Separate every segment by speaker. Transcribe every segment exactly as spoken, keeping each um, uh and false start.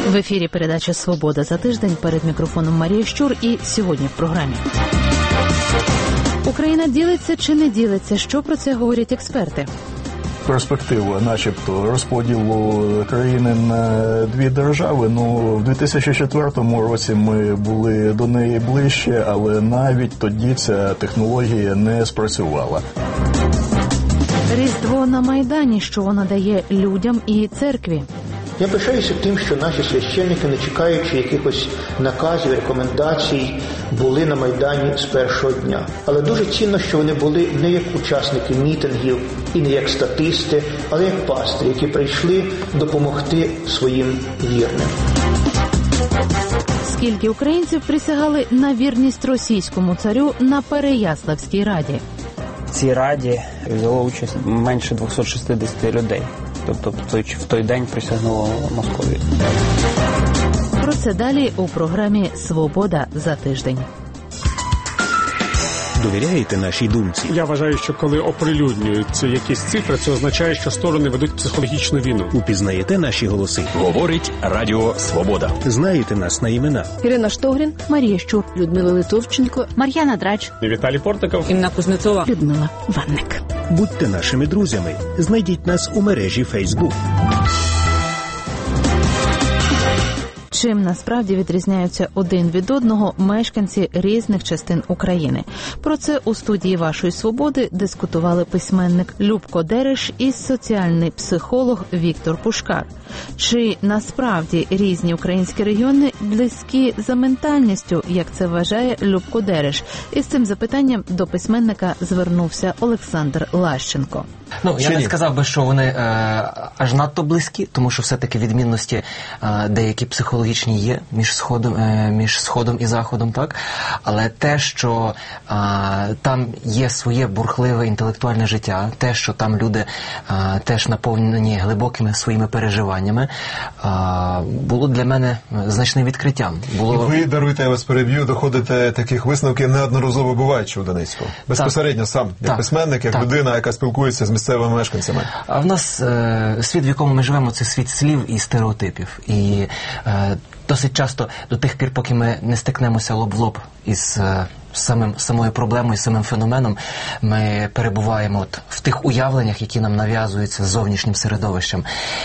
Speaker 1: В ефірі передача «Свобода за тиждень», перед мікрофоном Марія Щур, і сьогодні в програмі. Україна ділиться чи не ділиться? Що про це говорять експерти?
Speaker 2: Перспектива, начебто, розподілу країни на дві держави. Ну, в дві тисячі четвертому році ми були до неї ближче, але навіть тоді ця технологія не спрацювала.
Speaker 1: Різдво на Майдані. Що воно дає людям і церкві?
Speaker 3: Я пишаюся тим, що наші священники, не чекаючи якихось наказів, рекомендацій, були на Майдані з першого дня. Але дуже цінно, що вони були не як учасники мітингів і не як статисти, але як пастирі, які прийшли допомогти своїм вірним.
Speaker 1: Скільки українців присягали на вірність російському царю на Переяславській раді?
Speaker 4: В цій раді взяло участь менше двісті шістдесят людей. Тобто в той, в той день присягнуло Московії.
Speaker 1: Про це далі у програмі «Свобода за тиждень».
Speaker 5: Довіряєте нашій думці?
Speaker 6: Я вважаю, що коли оприлюднюються якісь цифри, це означає, що сторони ведуть психологічну війну.
Speaker 5: Упізнаєте наші голоси?
Speaker 7: Говорить Радіо Свобода.
Speaker 5: Знаєте нас на імена?
Speaker 1: Ірина Штогрін, Марія Щур,
Speaker 8: Людмила Литовченко,
Speaker 1: Мар'яна Драч,
Speaker 6: Віталій Портников,
Speaker 8: Інна Кузнецова,
Speaker 1: Людмила Ванник.
Speaker 5: Будьте нашими друзями. Знайдіть нас у мережі Facebook.
Speaker 1: Чим насправді відрізняються один від одного мешканці різних частин України? Про це у студії «Вашої свободи» дискутували письменник Любко Дереш і соціальний психолог Віктор Пушкар. Чи насправді різні українські регіони близькі за ментальністю, як це вважає Любко Дереш? І з цим запитанням до письменника звернувся Олександр Лащенко.
Speaker 9: Ну, я не сказав би, що вони е, аж надто близькі, тому що все-таки відмінності е, деякі психологічні є між Сходом, е, між Сходом і Заходом, так? Але те, що е, там є своє бурхливе інтелектуальне життя, те, що там люди е, теж наповнені глибокими своїми переживаннями, е, було для мене значним відкриттям. Було...
Speaker 10: Ви, даруйте, я вас переб'ю, доходите таких висновків неодноразово буваючи у Донецьку. Безпосередньо сам, як так. письменник, як так. людина, яка спілкується з місцевими мешканцями.
Speaker 9: А в нас е, світ, в якому ми живемо, це світ слів і стереотипів. І е, досить часто до тих пір, поки ми не стикнемося лоб в лоб із е, самим, самою проблемою, самим феноменом, ми перебуваємо от в тих уявленнях, які нам нав'язуються зовнішнім середовищем.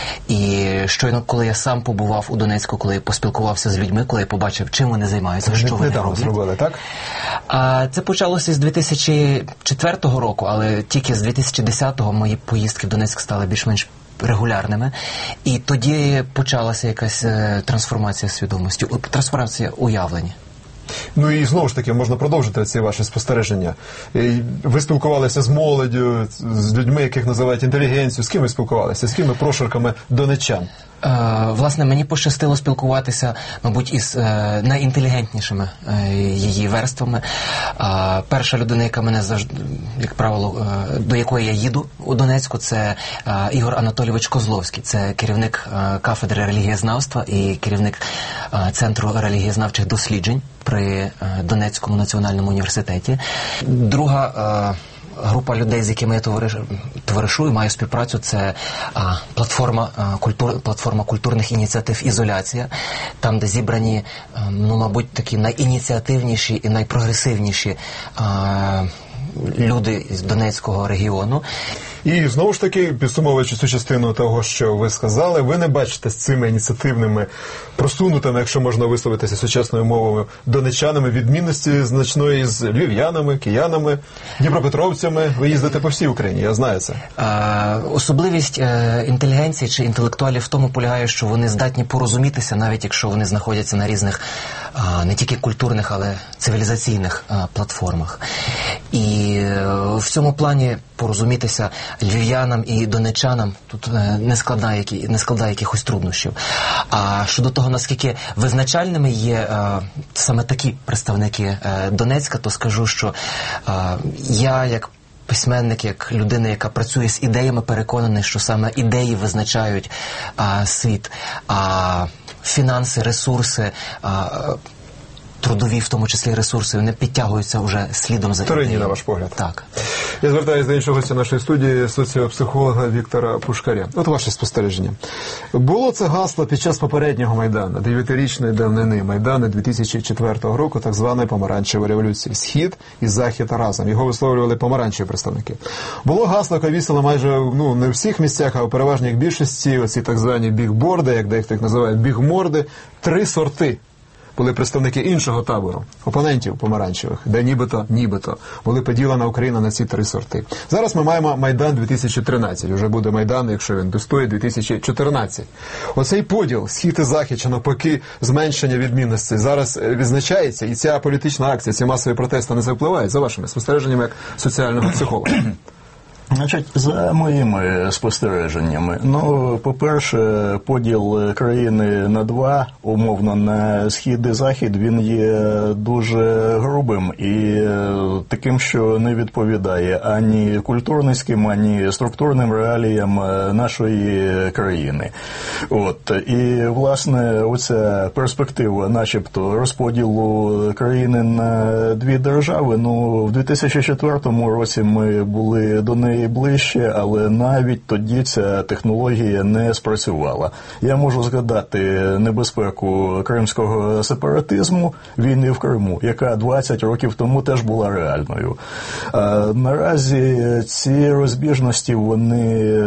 Speaker 9: І щойно, коли я сам побував у Донецьку, коли я поспілкувався з людьми, коли я побачив, чим вони займаються,
Speaker 10: це
Speaker 9: що вони роблять.
Speaker 10: Зробили, так?
Speaker 9: А, це почалося з дві тисячі четвертого року, але тільки з дві тисячі десятого мої поїздки в Донецьк стали більш-менш регулярними. І тоді почалася якась е, трансформація свідомості, трансформація уявлення.
Speaker 10: Ну і знову ж таки, можна продовжити ці ваші спостереження. Ви спілкувалися з молоддю, з людьми, яких називають інтелігенцією. З ким ви спілкувалися? З кими прошарками донеччан?
Speaker 9: Е, власне, мені пощастило спілкуватися, мабуть, із е, найінтелігентнішими е, її верствами. Е, перша людина, яка мене завжди, як правило, е, до якої я їду у Донецьку, це е, Ігор Анатолійович Козловський. Це керівник е, кафедри релігієзнавства і керівник е, Центру релігієзнавчих досліджень при е, Донецькому національному університеті. Друга е, група людей, з якими я товаришую, маю співпрацю, це а, платформа, а, культур, платформа культурних ініціатив «Ізоляція», там, де зібрані, а, ну, мабуть, такі найініціативніші і найпрогресивніші а, люди з Донецького регіону.
Speaker 10: І знову ж таки, підсумовуючи цю частину того, що ви сказали, ви не бачите з цими ініціативними, просунутими, якщо можна висловитися сучасною мовою, донеччанами відмінності значної з львів'янами, киянами, дніпропетровцями. Ви їздите по всій Україні, я знаю це.
Speaker 9: А, особливість е, інтелігенції чи інтелектуалів в тому полягає, що вони здатні порозумітися, навіть якщо вони знаходяться на різних, а, не тільки культурних, але цивілізаційних а, платформах. І е, в цьому плані порозумітися львів'янам і донеччанам тут не складає, які, не складає якихось труднощів. А щодо того, наскільки визначальними є е, саме такі представники е, Донецька, то скажу, що е, я як письменник, як людина, яка працює з ідеями, переконаний, що саме ідеї визначають е, світ, а фінанси, ресурси, е, трудові, в тому числі ресурси, вони підтягуються вже слідом за ідеєю.
Speaker 10: Вторинні, на ваш погляд.
Speaker 9: Так.
Speaker 10: Я звертаюся до іншого гостя нашої студії, соціопсихолога Віктора Пушкаря. От ваше спостереження. Було це гасло під час попереднього Майдану, дев'ятирічної давнини Майдану дві тисячі четвертого року, так званої помаранчевої революції. Схід і Захід разом. Його висловлювали помаранчеві представники. Було гасло, яке вісило майже, ну, не в всіх місцях, а у переважній більшості, оці так звані бігборди, як дехто їх називає, бігморди, три сорти. Були представники іншого табору, опонентів помаранчевих, де нібито, нібито були поділена Україна на ці три сорти. Зараз ми маємо Майдан дві тисячі тринадцять, вже буде Майдан, якщо він достоїть, дві тисячі чотирнадцять. Оцей поділ, схід і захід, чи навпаки зменшення відмінностей, зараз відзначається, і ця політична акція, ці масові протести не завпливають, за вашими спостереженнями як соціального психолога.
Speaker 2: Значить, за моїми спостереженнями, ну, по-перше, поділ країни на два, умовно, на схід і захід, він є дуже грубим і таким, що не відповідає ані культурницьким, ані структурним реаліям нашої країни. От, і, власне, оця перспектива, начебто, розподілу країни на дві держави, ну, в дві тисячі четвертому році ми були до неї ближче, але навіть тоді ця технологія не спрацювала. Я можу згадати небезпеку кримського сепаратизму, війни в Криму, яка двадцять років тому теж була реальною. А наразі ці розбіжності, вони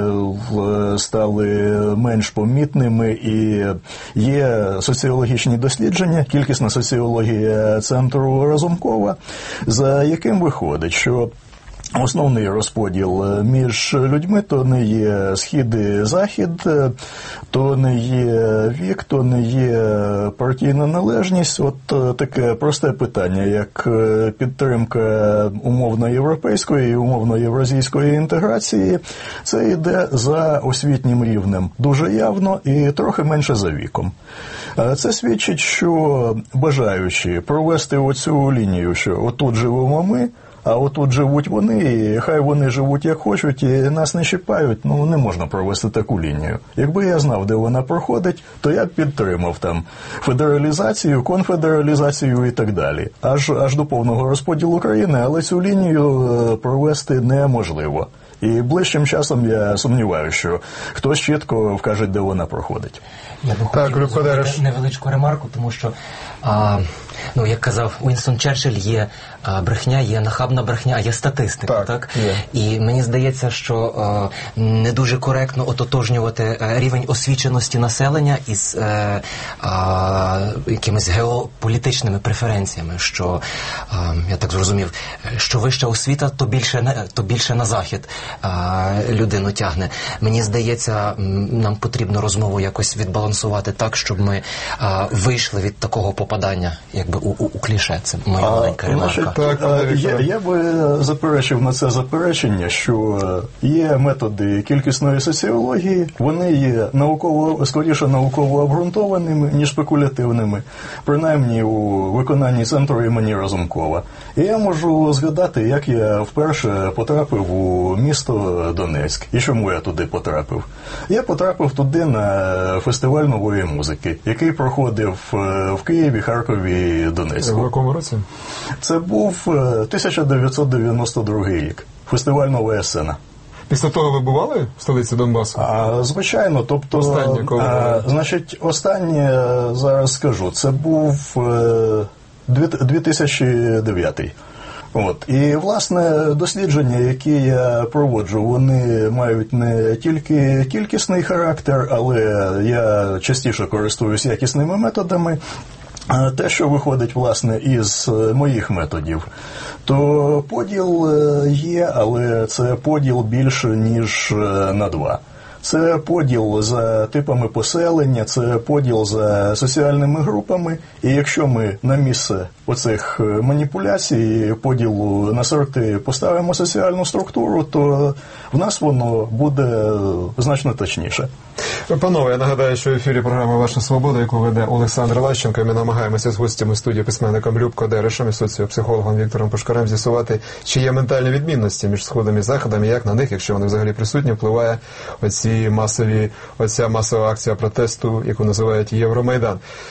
Speaker 2: стали менш помітними, і є соціологічні дослідження, кількісна соціологія Центру Разумкова, за яким виходить, що основний розподіл між людьми то не є схід і захід, то не є вік, то не є партійна належність. От таке просте питання, як підтримка умовно-європейської і умовно-євразійської інтеграції, це йде за освітнім рівнем дуже явно і трохи менше за віком. Це свідчить, що бажаючи провести оцю лінію, що отут живемо ми, а отут живуть вони, і хай вони живуть як хочуть, і нас не чіпають, ну не можна провести таку лінію. Якби я знав, де вона проходить, то я б підтримав там федералізацію, конфедералізацію і так далі. Аж, аж до повного розподілу країни, але цю лінію провести неможливо. І ближчим часом я сумніваюся, що хтось чітко вкаже, де вона проходить.
Speaker 9: Я би
Speaker 10: так,
Speaker 9: хотів зробити невеличку ремарку, тому що, а, ну, як казав Уінстон Черчилль, є а, брехня, є нахабна брехня, а є статистика. Так, так? І мені здається, що а, не дуже коректно ототожнювати а, рівень освіченості населення із а, а, якимись геополітичними преференціями, що, а, я так зрозумів, що вища освіта, то більше, на, то більше на захід а, людину тягне. Мені здається, нам потрібно розмову якось відбалансувати так, щоб ми а, вийшли від такого попадання, якби у, у, у кліше. Це моя а, маленька ремарка.
Speaker 2: Так, а, я, я би заперечив на це заперечення, що є методи кількісної соціології, вони є науково, скоріше науково обґрунтованими, ніж спекулятивними, принаймні у виконанні Центру імені Разумкова. І я можу згадати, як я вперше потрапив у місто Донецьк. І чому я туди потрапив? Я потрапив туди на фестиваль нової музики, який проходив в Києві, Харкові, Донецьку.
Speaker 10: В якому році?
Speaker 2: Це був тисяча дев'ятсот дев'яносто другий рік. Фестиваль «Нова сцена».
Speaker 10: Після того ви бували в столиці Донбасу?
Speaker 2: А, звичайно, тобто,
Speaker 10: останнє, коли...
Speaker 2: а, значить, останнє, зараз скажу, це був дві тисячі дев'ятий. От. І, власне, дослідження, які я проводжу, вони мають не тільки кількісний характер, але я частіше користуюсь якісними методами. Те, що виходить, власне, із моїх методів, то поділ є, але це поділ більше, ніж на два. Це поділ за типами поселення, це поділ за соціальними групами. І якщо ми на місце оцих маніпуляцій, поділу на сорти поставимо соціальну структуру, то в нас воно буде значно точніше.
Speaker 10: Панове, я нагадаю, що в ефірі програма «Ваша свобода», яку веде Олександр Лащенко. Ми намагаємося з гостями студії, письменником Любко Дерешем і соціопсихологом Віктором Пушкарем з'ясувати, чи є ментальні відмінності між Сходом і Заходом, і як на них, якщо вони взагалі присутні, впливає оці масові, оця масова акція протесту, яку називають Євромайдан.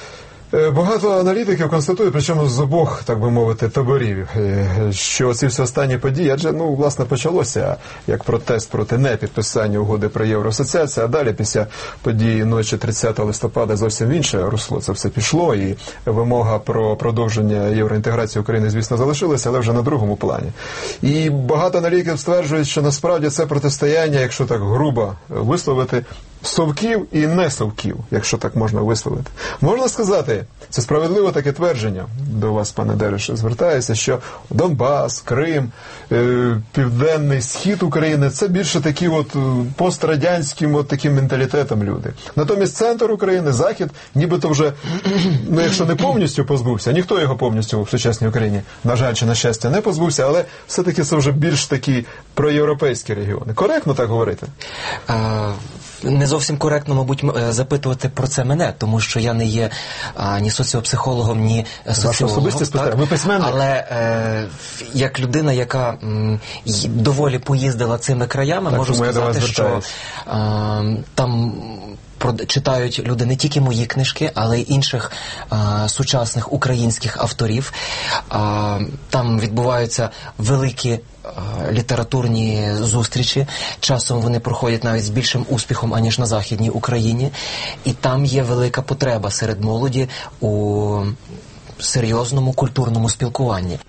Speaker 10: Багато аналітиків констатують, причому з обох, так би мовити, таборів, що ці всі останні події, адже, ну, власне, почалося як протест проти непідписання угоди про євроасоціацію, а далі після події ночі тридцятого листопада зовсім в інше русло це все пішло, і вимога про продовження євроінтеграції України, звісно, залишилася, але вже на другому плані. І багато аналітиків стверджують, що насправді це протистояння, якщо так грубо висловити, совків і не совків, якщо так можна висловити. Можна сказати, це справедливо таке твердження, до вас, пане Дереше, звертаюся, що Донбас, Крим, е, Південний Схід України – це більше такі от пострадянським от таким менталітетом люди. Натомість центр України, Захід, нібито вже, ну якщо не повністю позбувся, ніхто його повністю в сучасній Україні, на жаль чи на щастя, не позбувся, але все-таки це вже більш такі проєвропейські регіони. Коректно так говорити?
Speaker 9: А... Не зовсім коректно, мабуть, запитувати про це мене, тому що я не є а, ні соціопсихологом, ні соціологом. Так?
Speaker 10: Ви письменник.
Speaker 9: Але е, як людина, яка м, доволі поїздила цими краями,
Speaker 10: так,
Speaker 9: можу сказати, що е, там читають люди не тільки мої книжки, але й інших а, сучасних українських авторів. А, там відбуваються великі а, літературні зустрічі. Часом вони проходять навіть з більшим успіхом, аніж на Західній Україні. І там є велика потреба серед молоді у серйозному культурному спілкуванні.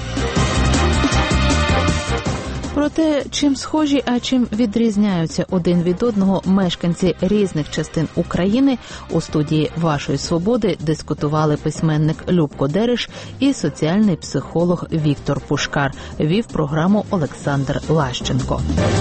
Speaker 1: Про те, чим схожі, а чим відрізняються один від одного мешканці різних частин України, у студії «Вашої свободи» дискутували письменник Любко Дереш і соціальний психолог Віктор Пушкар. Вів програму Олександр Лащенко.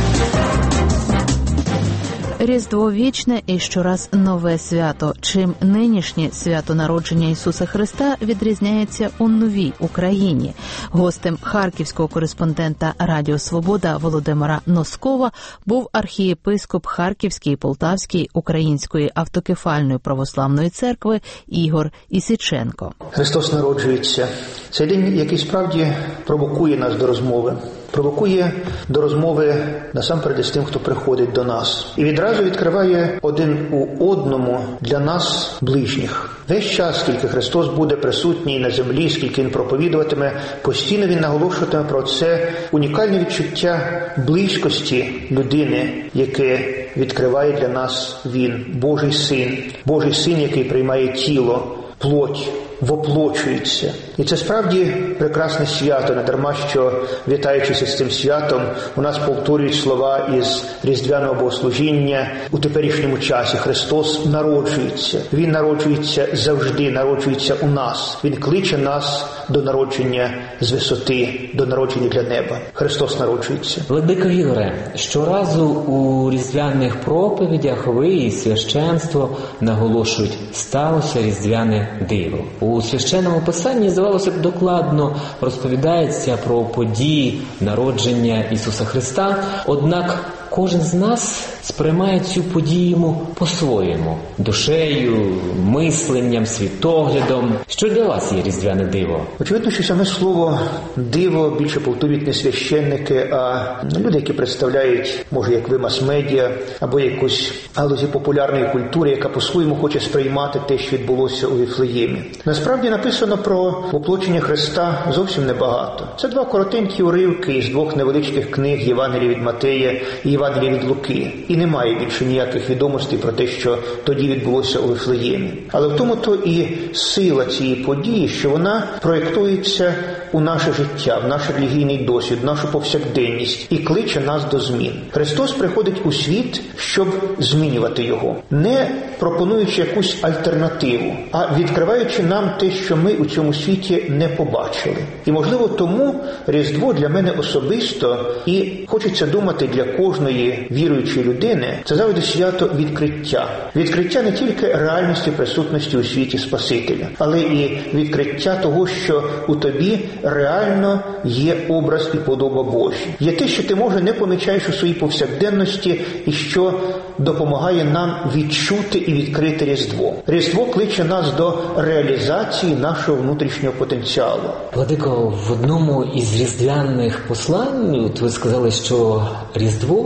Speaker 1: Різдво вічне і щораз нове свято. Чим нинішнє свято народження Ісуса Христа відрізняється у новій Україні? Гостем харківського кореспондента Радіо Свобода Володимира Носкова був архієпископ Харківської і Полтавської Української автокефальної православної церкви Ігор Ісіченко.
Speaker 3: Христос народжується. Цей день, який справді провокує нас до розмови. Провокує до розмови насамперед з тим, хто приходить до нас. І відразу відкриває один у одному для нас ближніх. Весь час, скільки Христос буде присутній на землі, скільки Він проповідуватиме, постійно Він наголошуватиме про це унікальне відчуття близькості людини, яке відкриває для нас Він, Божий Син. Божий Син, який приймає тіло, плоть, воплочується. І це справді прекрасне свято, не дарма, що, вітаючися з цим святом, у нас повторюють слова із Різдвяного богослужіння у теперішньому часі. Христос народжується. Він народжується завжди, народжується у нас. Він кличе нас до народження з висоти, до народження для неба. Христос народжується.
Speaker 11: Владико Ігоре, щоразу у різдвяних проповідях ви і священство наголошують «сталося різдвяне диво». У священному писанні, здавалося б, докладно розповідається про події народження Ісуса Христа, однак кожен з нас сприймає цю подію по-своєму – душею, мисленням, світоглядом. Що для вас є різдвяне диво?
Speaker 3: Очевидно, що саме слово «диво» більше повторюють не священники, а люди, які представляють, може, як ви, мас-медіа, або якусь галузі популярної культури, яка по-своєму хоче сприймати те, що відбулося у Віфлеємі. Насправді написано про воплочення Христа зовсім небагато. Це два коротенькі уривки із двох невеличких книг Євангелія від Матея і Євангелія від Луки. І немає більше ніяких відомостей про те, що тоді відбулося у Віфлеємі. Але в тому то і сила цієї події, що вона проєктується у наше життя, в наш релігійний досвід, в нашу повсякденність і кличе нас до змін. Христос приходить у світ, щоб змінювати його, не пропонуючи якусь альтернативу, а відкриваючи нам те, що ми у цьому світі не побачили. І, можливо, тому Різдво для мене особисто, і хочеться думати для кожної віруючої людини, це завжди свято відкриття. Відкриття не тільки реальності присутності у світі Спасителя, але і відкриття того, що у тобі реально є образ і подоба Божі. Є те, що ти, може, не помічаєш у своїй повсякденності і що допомагає нам відчути і відкрити Різдво. Різдво кличе нас до реалізації нашого внутрішнього потенціалу.
Speaker 11: Владико, в одному із різдвяних послань от ви сказали, що Різдво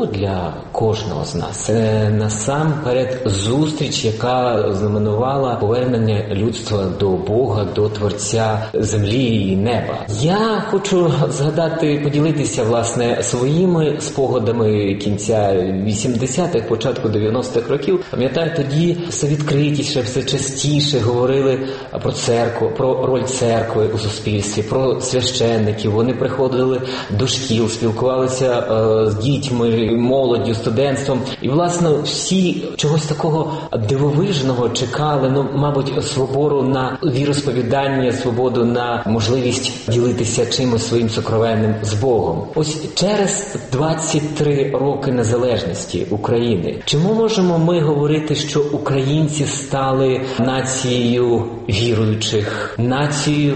Speaker 11: для кожного з нас. Це насамперед зустріч, яка знаменувала повернення людства до Бога, до Творця землі і неба. Я хочу згадати, поділитися, власне, своїми спогадами кінця вісімдесятих, початку дев'яностих років. Пам'ятаю, тоді все відкритіше, все частіше говорили про церкву, про роль церкви у суспільстві, про священників. Вони приходили до шкіл, спілкувалися е, з дітьми, молоддю, студентством. І, власне, всі чогось такого дивовижного чекали, ну, мабуть, свободу на віросповідання, свободу на можливість ділитися чимось своїм сокровенним з Богом. Ось через двадцять три роки незалежності України, чому можемо ми говорити, що українці стали нацією віруючих, нацією,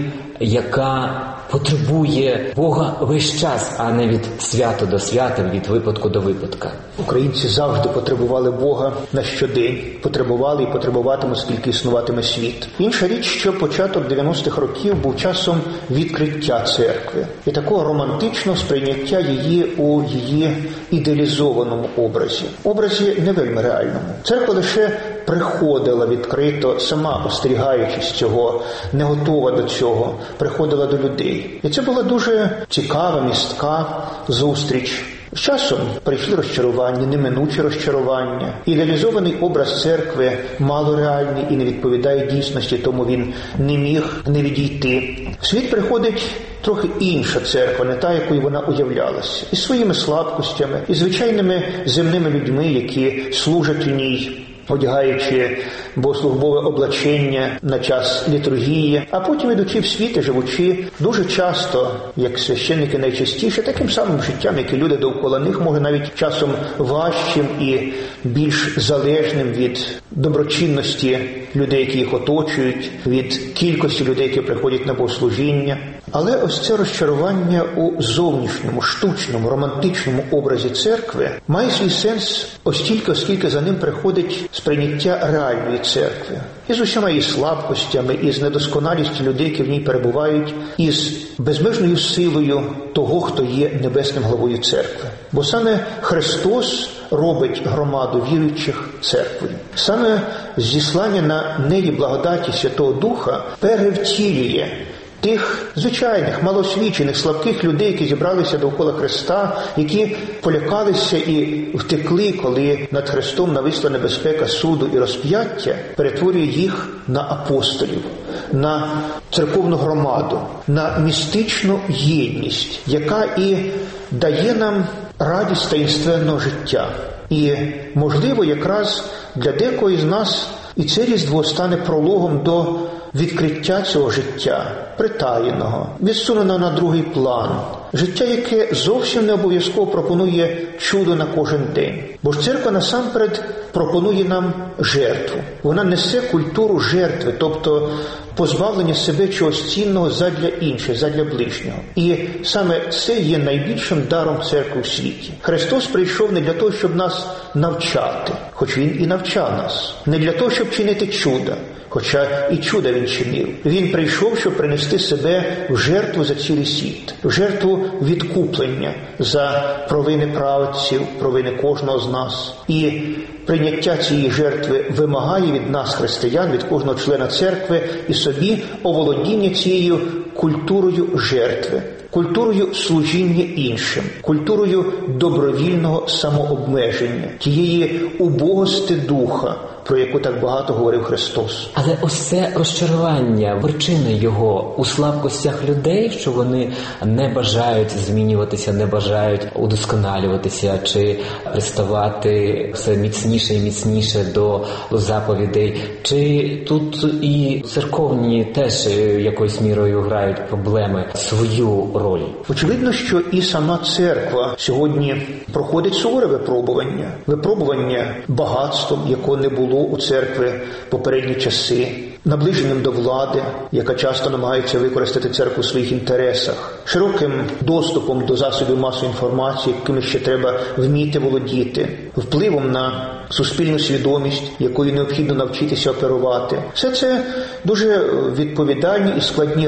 Speaker 11: яка потребує Бога весь час, а не від свята до свята, від випадку до випадка?
Speaker 3: Українці завжди потребували Бога на щодень. Потребували і потребуватимуть, скільки існуватиме світ. Інша річ, що початок дев'яностих років був часом відкриття церкви. І такого романтичного сприйняття її у її ідеалізованому образі. Образі не вельми реальному. Церква лише приходила відкрито, сама остерігаючись цього, не готова до цього, приходила до людей. І це була дуже цікава, містка зустріч. З часом прийшли розчарування, неминучі розчарування. Ідеалізований образ церкви малореальний і не відповідає дійсності, тому він не міг не відійти. В світ приходить трохи інша церква, не та, якою вона уявлялася. Із своїми слабкостями, і звичайними земними людьми, які служать у ній, одягаючи богослужбове облачення на час літургії, а потім, ідучи в світ і живучи дуже часто, як священники найчастіше, таким самим життям, як і люди довкола них, може навіть часом важчим і більш залежним від доброчинності людей, які їх оточують, від кількості людей, які приходять на богослужіння. Але ось це розчарування у зовнішньому, штучному, романтичному образі церкви має свій сенс ось тільки, оскільки за ним приходить сприйняття реальної церкви. І з усіма її слабкостями, і з недосконалістю людей, які в ній перебувають, і з безмежною силою того, хто є небесним главою церкви. Бо саме Христос робить громаду віруючих церквою. Саме зіслання на неї благодаті Святого Духа перевтілює тих звичайних, малосвідчених, слабких людей, які зібралися довкола Христа, які полякалися і втекли, коли над Христом нависла небезпека суду і розп'яття, перетворює їх на апостолів, на церковну громаду, на містичну єдність, яка і дає нам радість таїнственного життя. І, можливо, якраз для декого із нас і це Різдво стане прологом до відкриття цього життя, притаєного, відсуненого на другий план. Життя, яке зовсім не обов'язково пропонує чудо на кожен день. Бо ж церква насамперед пропонує нам жертву. Вона несе культуру жертви, тобто позбавлення себе чогось цінного задля інших, задля ближнього. І саме це є найбільшим даром церкви у світі. Христос прийшов не для того, щоб нас навчати, хоч Він і навчав нас. Не для того, щоб чинити чуда, хоча і чуда Він чинив. Він прийшов, щоб принести себе в жертву за цілий світ, в жертву відкуплення за провини праведців, провини кожного з нас. І прийняття цієї жертви вимагає від нас, християн, від кожного члена церкви, і собі оволодіння цією культурою жертви, культурою служіння іншим, культурою добровільного самообмеження, тієї убогости духа, про яку так багато говорив Христос.
Speaker 11: Але ось це розчарування, причина його у слабкостях людей, що вони не бажають змінюватися, не бажають удосконалюватися чи приставати все міцніше і міцніше до заповідей. Чи тут і церковні теж якоюсь мірою грають проблеми свою роль?
Speaker 3: Очевидно, що і сама церква сьогодні проходить суворе випробування. Випробування багатством, якого не було у церкви попередні часи, наближенням до влади, яка часто намагається використати церкву в своїх інтересах, широким доступом до засобів масової інформації, якими ще треба вміти володіти, впливом на суспільну свідомість, якою необхідно навчитися оперувати. Все це дуже відповідальні і складні речі,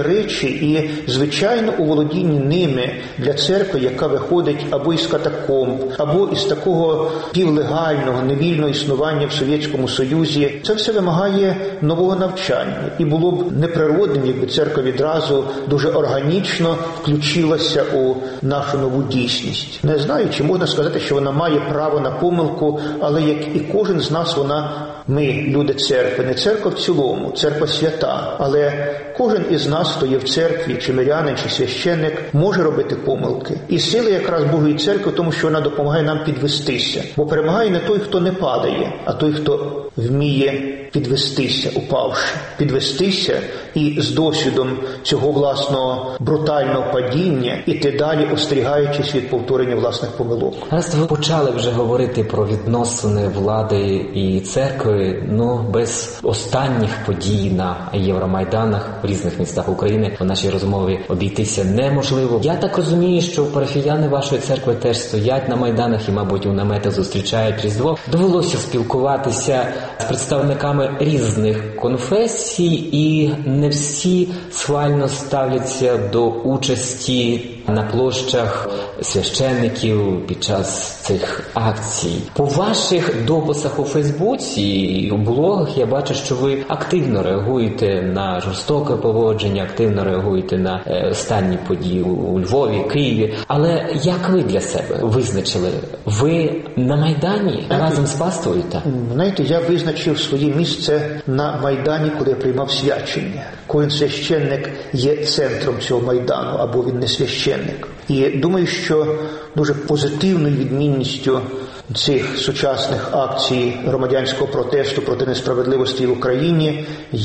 Speaker 3: речі, і, звичайно, у володінні ними для церкви, яка виходить або із катакомб, або із такого півлегального, невільного існування в Совєтському Союзі, це все вимагає нового навчання. І було б неприродним, якби церква відразу дуже органічно включилася у нашу нову дійсність. Не знаю, чи можна сказати, що вона має право на помилку, але як і кожен з нас, вона, ми, люди церкви, не церква в цілому, церква свята, але кожен із нас, хто є в церкві, чи мирянин, чи священник, може робити помилки. І сила якраз Божої церкви в тому, що вона допомагає нам підвестися. Бо перемагає не той, хто не падає, а той, хто вміє підвестися, упавши. Підвестися і з досвідом цього власного брутального падіння іти далі, остерігаючись від повторення власних помилок.
Speaker 11: Раз ви почали вже говорити про відносини влади і церкви, ну без останніх подій на Євромайданах в різних містах України в нашій розмові обійтися неможливо. Я так розумію, що парафіяни вашої церкви теж стоять на майданах і, мабуть, у наметах зустрічають Різдво. Довелося спілкуватися з представниками різних конфесій, і не всі схвально ставляться до участі на площах священників під час цих акцій. По ваших дописах у Фейсбуці і у блогах я бачу, що ви активно реагуєте на жорстоке поводження, активно реагуєте на е, останні події у Львові, Києві. Але як ви для себе визначили? Ви на Майдані разом з паствою?
Speaker 3: Знаєте, я визначив своє місце на Майдані, коли я приймав свячення. Кожен священник є центром цього Майдану, або він не священник. І думаю, що дуже позитивною відмінністю цих сучасних акцій громадянського протесту проти несправедливості в Україні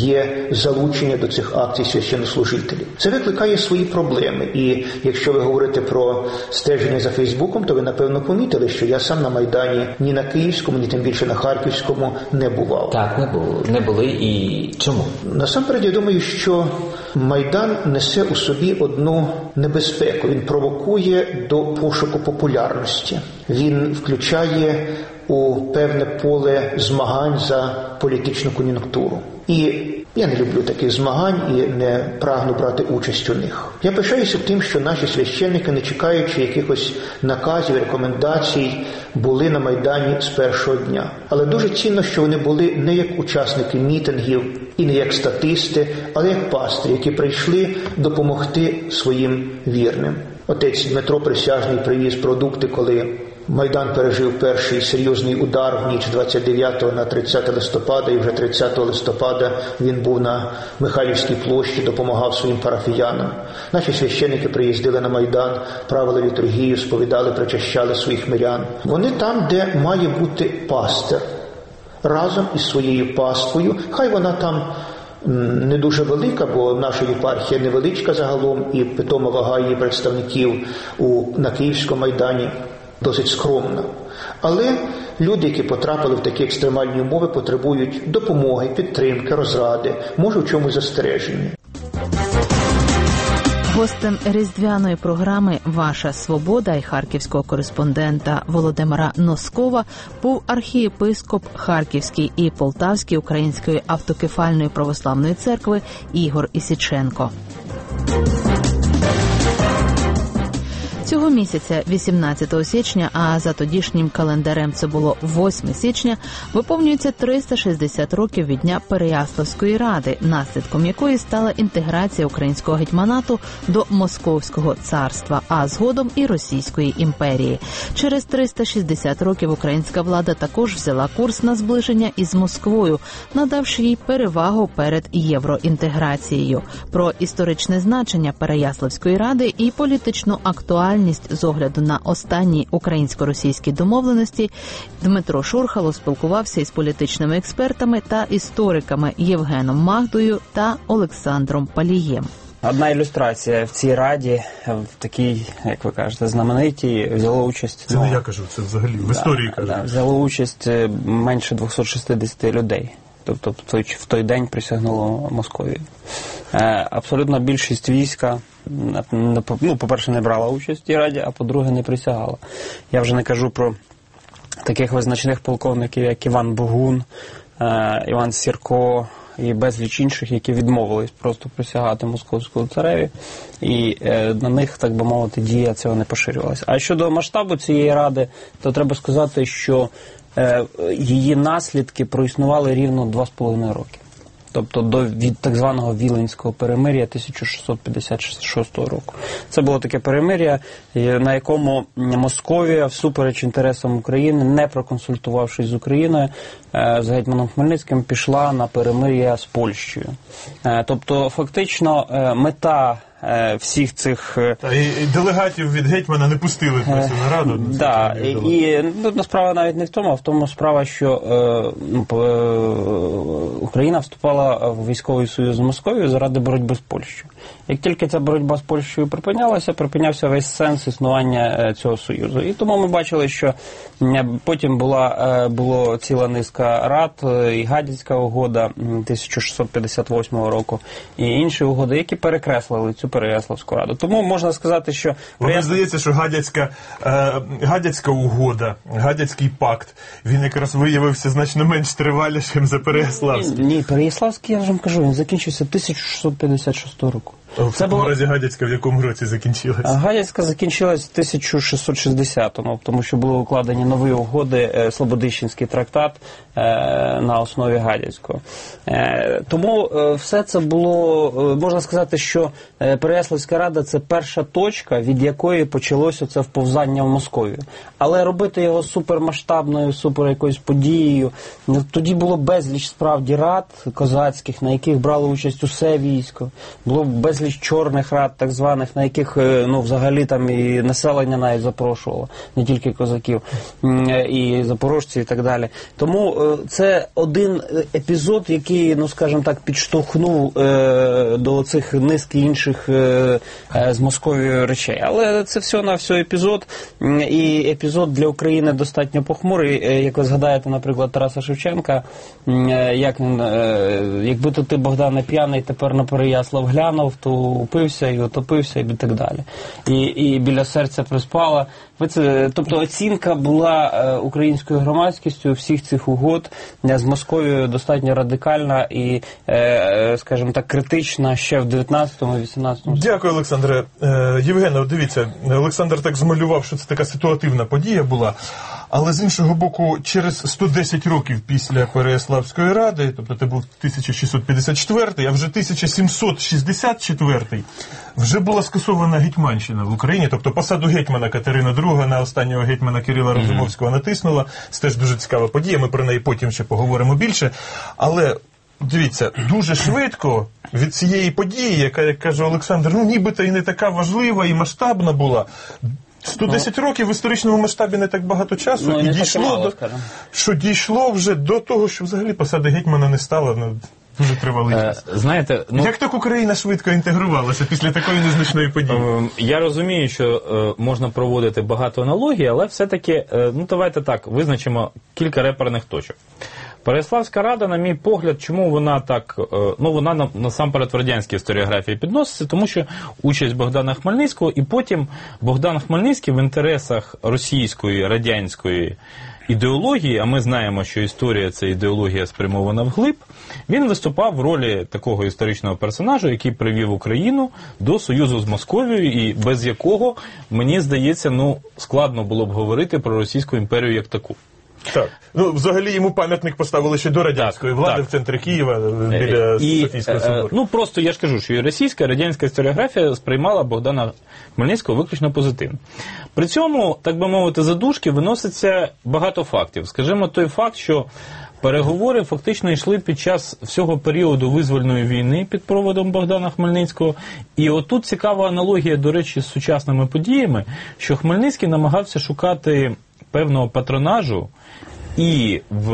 Speaker 3: є залучення до цих акцій священнослужителів. Це викликає свої проблеми. І якщо ви говорите про стеження за Фейсбуком, то ви, напевно, помітили, що я сам на Майдані ні на Київському, ні тим більше на Харківському не бував.
Speaker 11: Так, не були. Не були. І чому?
Speaker 3: Насамперед, я думаю, що Майдан несе у собі одну небезпеку. Він провокує до пошуку популярності. Він включає у певне поле змагань за політичну кон'юнктуру. І я не люблю таких змагань і не прагну брати участь у них. Я пишаюся тим, що наші священники, не чекаючи якихось наказів, рекомендацій, були на Майдані з першого дня. Але дуже цінно, що вони були не як учасники мітингів і не як статисти, але як пастирі, які прийшли допомогти своїм вірним. Отець Дмитро Присяжний привіз продукти, коли Майдан пережив перший серйозний удар в ніч двадцять дев'ятого на тридцяте листопада, і вже тридцятого листопада він був на Михайлівській площі, допомагав своїм парафіянам. Наші священники приїздили на Майдан, правили літургію, сповідали, причащали своїх мирян. Вони там, де має бути пастир, разом із своєю паствою, хай вона там не дуже велика, бо наша єпархія невеличка загалом, і питома вага її представників у, на Київському Майдані досить скромна. Але люди, які потрапили в такі екстремальні умови, потребують допомоги, підтримки, розради, може в чомусь застереження.
Speaker 1: Гостем різдвяної програми «Ваша свобода» і харківського кореспондента Володимира Носкова був архієпископ Харківської і Полтавської Української автокефальної православної церкви Ігор Ісіченко. Цього місяця, вісімнадцятого січня, а за тодішнім календарем це було восьмого січня, виповнюється триста шістдесят років від дня Переяславської ради, наслідком якої стала інтеграція українського гетьманату до Московського царства, а згодом і Російської імперії. Через триста шістдесят років українська влада також взяла курс на зближення із Москвою, надавши їй перевагу перед євроінтеграцією. Про історичне значення Переяславської ради і політичну актуальність з огляду на останні українсько-російські домовленості Дмитро Шурхало спілкувався із політичними експертами та істориками Євгеном Магдою та Олександром Палієм.
Speaker 4: Одна ілюстрація в цій раді, в такій, як ви кажете, знаменитій, взяло участь...
Speaker 10: Це не я кажу, це взагалі в історії
Speaker 4: да,
Speaker 10: кажу.
Speaker 4: Да, взяло участь менше двісті шістдесят людей. Тобто в той, в той день присягнуло Московії. Е, абсолютна більшість війська, ну, по-перше, не брала участь в тій раді, а по-друге, не присягала. Я вже не кажу про таких визначних полковників, як Іван Богун, е, Іван Сірко, і безліч інших, які відмовились просто присягати московському цареві, і е, на них, так би мовити, дія цього не поширювалася. А щодо масштабу цієї ради, то треба сказати, що е, її наслідки проіснували рівно два з половиною роки. Тобто до від так званого Віленського перемир'я тисяча шістсот п'ятдесят шостого року. Це було таке перемир'я, на якому Московія, всупереч інтересам України, не проконсультувавшись з Україною, з гетьманом Хмельницьким, пішла на перемир'я з Польщею. Тобто, фактично, мета всіх цих...
Speaker 10: Та, і, і делегатів від гетьмана не пустили на цю нараду.
Speaker 4: Так, да, і, і ну, справа навіть не в тому, а в тому справа, що е, е, Україна вступала в військовий союз з Московією заради боротьби з Польщею. Як тільки ця боротьба з Польщею припинялася, припинявся весь сенс існування цього союзу. І тому ми бачили, що потім була, було ціла низка рад, і Гадяцька угода тисяча шістсот п'ятдесят восьмого року, і інші угоди, які перекреслили цю Переяславську раду. Тому можна сказати, що...
Speaker 10: Мені здається, що Гадяцька, е, Гадяцька угода, Гадяцький пакт, він якраз виявився значно менш тривалішим за Переяславський.
Speaker 4: Ні, ні, Переяславський, я вже вам кажу, він закінчився тисяча шістсот п'ятдесят шостого року.
Speaker 10: В такому було... разі Гадяцька в якому році закінчилася?
Speaker 4: Гадяцька закінчилась в тисяча шістсот шістдесятому, тому що були укладені нові угоди, е, Слободищенський трактат е, на основі Гадяцького. Е, тому е, все це було, е, можна сказати, що е, Переяславська рада – це перша точка, від якої почалося це вповзання в Московію. Але робити його супермасштабною, супер якоюсь подією, тоді було безліч справді рад козацьких, на яких брало участь усе військо, було безліч чорних рад, так званих, на яких, ну, взагалі там і населення навіть запрошувало, не тільки козаків, і запорожці і так далі. Тому це один епізод, який, ну, скажімо так, підштовхнув е, до цих низки інших е, з Московією речей. Але це все на все епізод, і епізод для України достатньо похмурий. Як ви згадаєте, наприклад, Тараса Шевченка, як він, е, якби то ти, Богдане, п'яний, тепер на Переяслав глянув, то упився і утопився і так далі. І, і біля серця приспала. Тобто оцінка була е, українською громадськістю всіх цих угод з Московією достатньо радикальна і, е, скажімо так, критична ще в дев'ятнадцятому-вісімнадцятому.
Speaker 10: Дякую, Олександре. Е, Євгене, дивіться, Олександр так змалював, що це така ситуативна подія була. Але з іншого боку, через сто десять років після Переяславської ради, тобто це був тисяча шістсот п'ятдесят четвертий, а вже тисяча сімсот шістдесят четвертий, вже була скасована гетьманщина в Україні, тобто посаду гетьмана Катерина друга на останнього гетьмана Кирила Розумовського натиснула. Це теж дуже цікава подія, ми про неї потім ще поговоримо більше. Але, дивіться, дуже швидко від цієї події, яка, як каже Олександр, ну нібито і не така важлива і масштабна була, сто десять ну, років в історичному масштабі не так багато часу, ну, і дійшло мало, до, що дійшло вже до того, що взагалі посади гетьмана не стало, ну, дуже тривалий час.
Speaker 12: Е, знаєте, ну,
Speaker 10: як так Україна швидко інтегрувалася після такої незначної події?
Speaker 12: Е, я розумію, що е, можна проводити багато аналогій, але все-таки, е, ну давайте так, визначимо кілька реперних точок. Переяславська рада, на мій погляд, чому вона так, ну вона насамперед в радянській історіографії підноситься, тому що участь Богдана Хмельницького, і потім Богдан Хмельницький в інтересах російської, радянської ідеології, а ми знаємо, що історія – це ідеологія спрямована вглиб, він виступав в ролі такого історичного персонажа, який привів Україну до союзу з Московією, і без якого, мені здається, ну складно було б говорити про Російську імперію як таку.
Speaker 10: Так. Ну, взагалі йому пам'ятник поставили ще до радянської влади так. в центрі Києва, біля і, Софійського собору.
Speaker 12: Ну, просто я ж кажу, що і російська, і радянська історіографія сприймала Богдана Хмельницького виключно позитивно. При цьому, так би мовити, за дужки виноситься багато фактів. Скажімо, той факт, що переговори фактично йшли під час всього періоду визвольної війни під проводом Богдана Хмельницького. І отут цікава аналогія, до речі, з сучасними подіями, що Хмельницький намагався шукати певного патронажу і в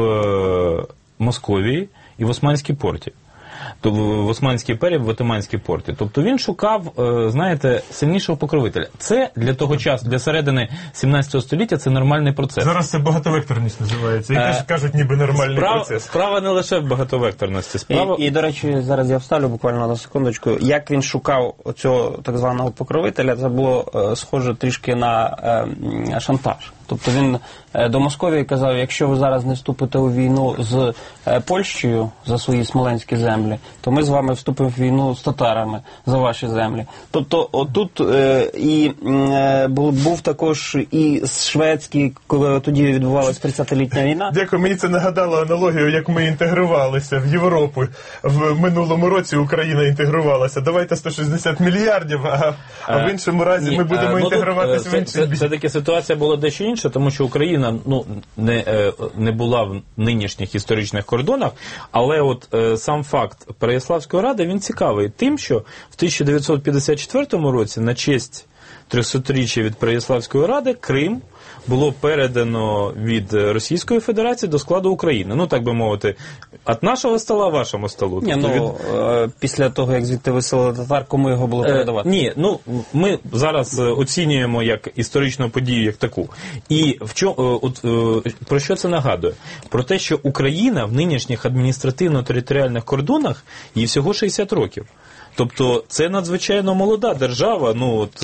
Speaker 12: Московії, і в Османській порті. Тобто в Османській імперії, в Отоманській порті. Тобто він шукав, знаєте, сильнішого покровителя. Це для того часу, для середини сімнадцятого століття, це нормальний процес.
Speaker 10: Зараз це багатовекторність називається. І теж кажуть, ніби нормальний
Speaker 12: Справ,
Speaker 10: процес.
Speaker 12: Справа не лише в багатовекторності. Справа...
Speaker 4: І, і, до речі, зараз я вставлю буквально на секундочку. Як він шукав цього так званого покровителя, це було е, схоже трішки на е, шантаж. Тобто він е, до Московії казав, якщо ви зараз не вступите у війну з е, Польщею за свої смоленські землі, то ми з вами вступимо в війну з татарами за ваші землі. Тобто отут е, і е, був, був також і шведський, коли тоді відбувалася тридцятилітня війна.
Speaker 10: Дякую, мені це нагадало аналогію, як ми інтегрувалися в Європу. В минулому році Україна інтегрувалася. Давайте сто шістдесят мільярдів, а, а в іншому разі
Speaker 12: Ні,
Speaker 10: ми будемо
Speaker 12: ну,
Speaker 10: інтегруватися
Speaker 12: це,
Speaker 10: в інший бік.
Speaker 12: Це, це таки ситуація була дещо інша, тому що Україна ну, не, не була в нинішніх історичних кордонах, але от е, сам факт Переяславської ради, він цікавий тим, що в тисяча дев'ятсот п'ятдесят четвертому році на честь трьохсотріччя від Переяславської ради Крим було передано від Російської Федерації до складу України. Ну, так би мовити, від нашого стола вашому столу.
Speaker 4: Ні,
Speaker 12: тобто
Speaker 4: ну,
Speaker 12: від...
Speaker 4: е, після того, як звідти виселили татар, кому його було передавати?
Speaker 12: Е, ні, ну, ми зараз оцінюємо як історичну подію, як таку. І в чо, от, е, про що це нагадує? Про те, що Україна в нинішніх адміністративно-територіальних кордонах їй всього шістдесят років. Тобто це надзвичайно молода держава, ну от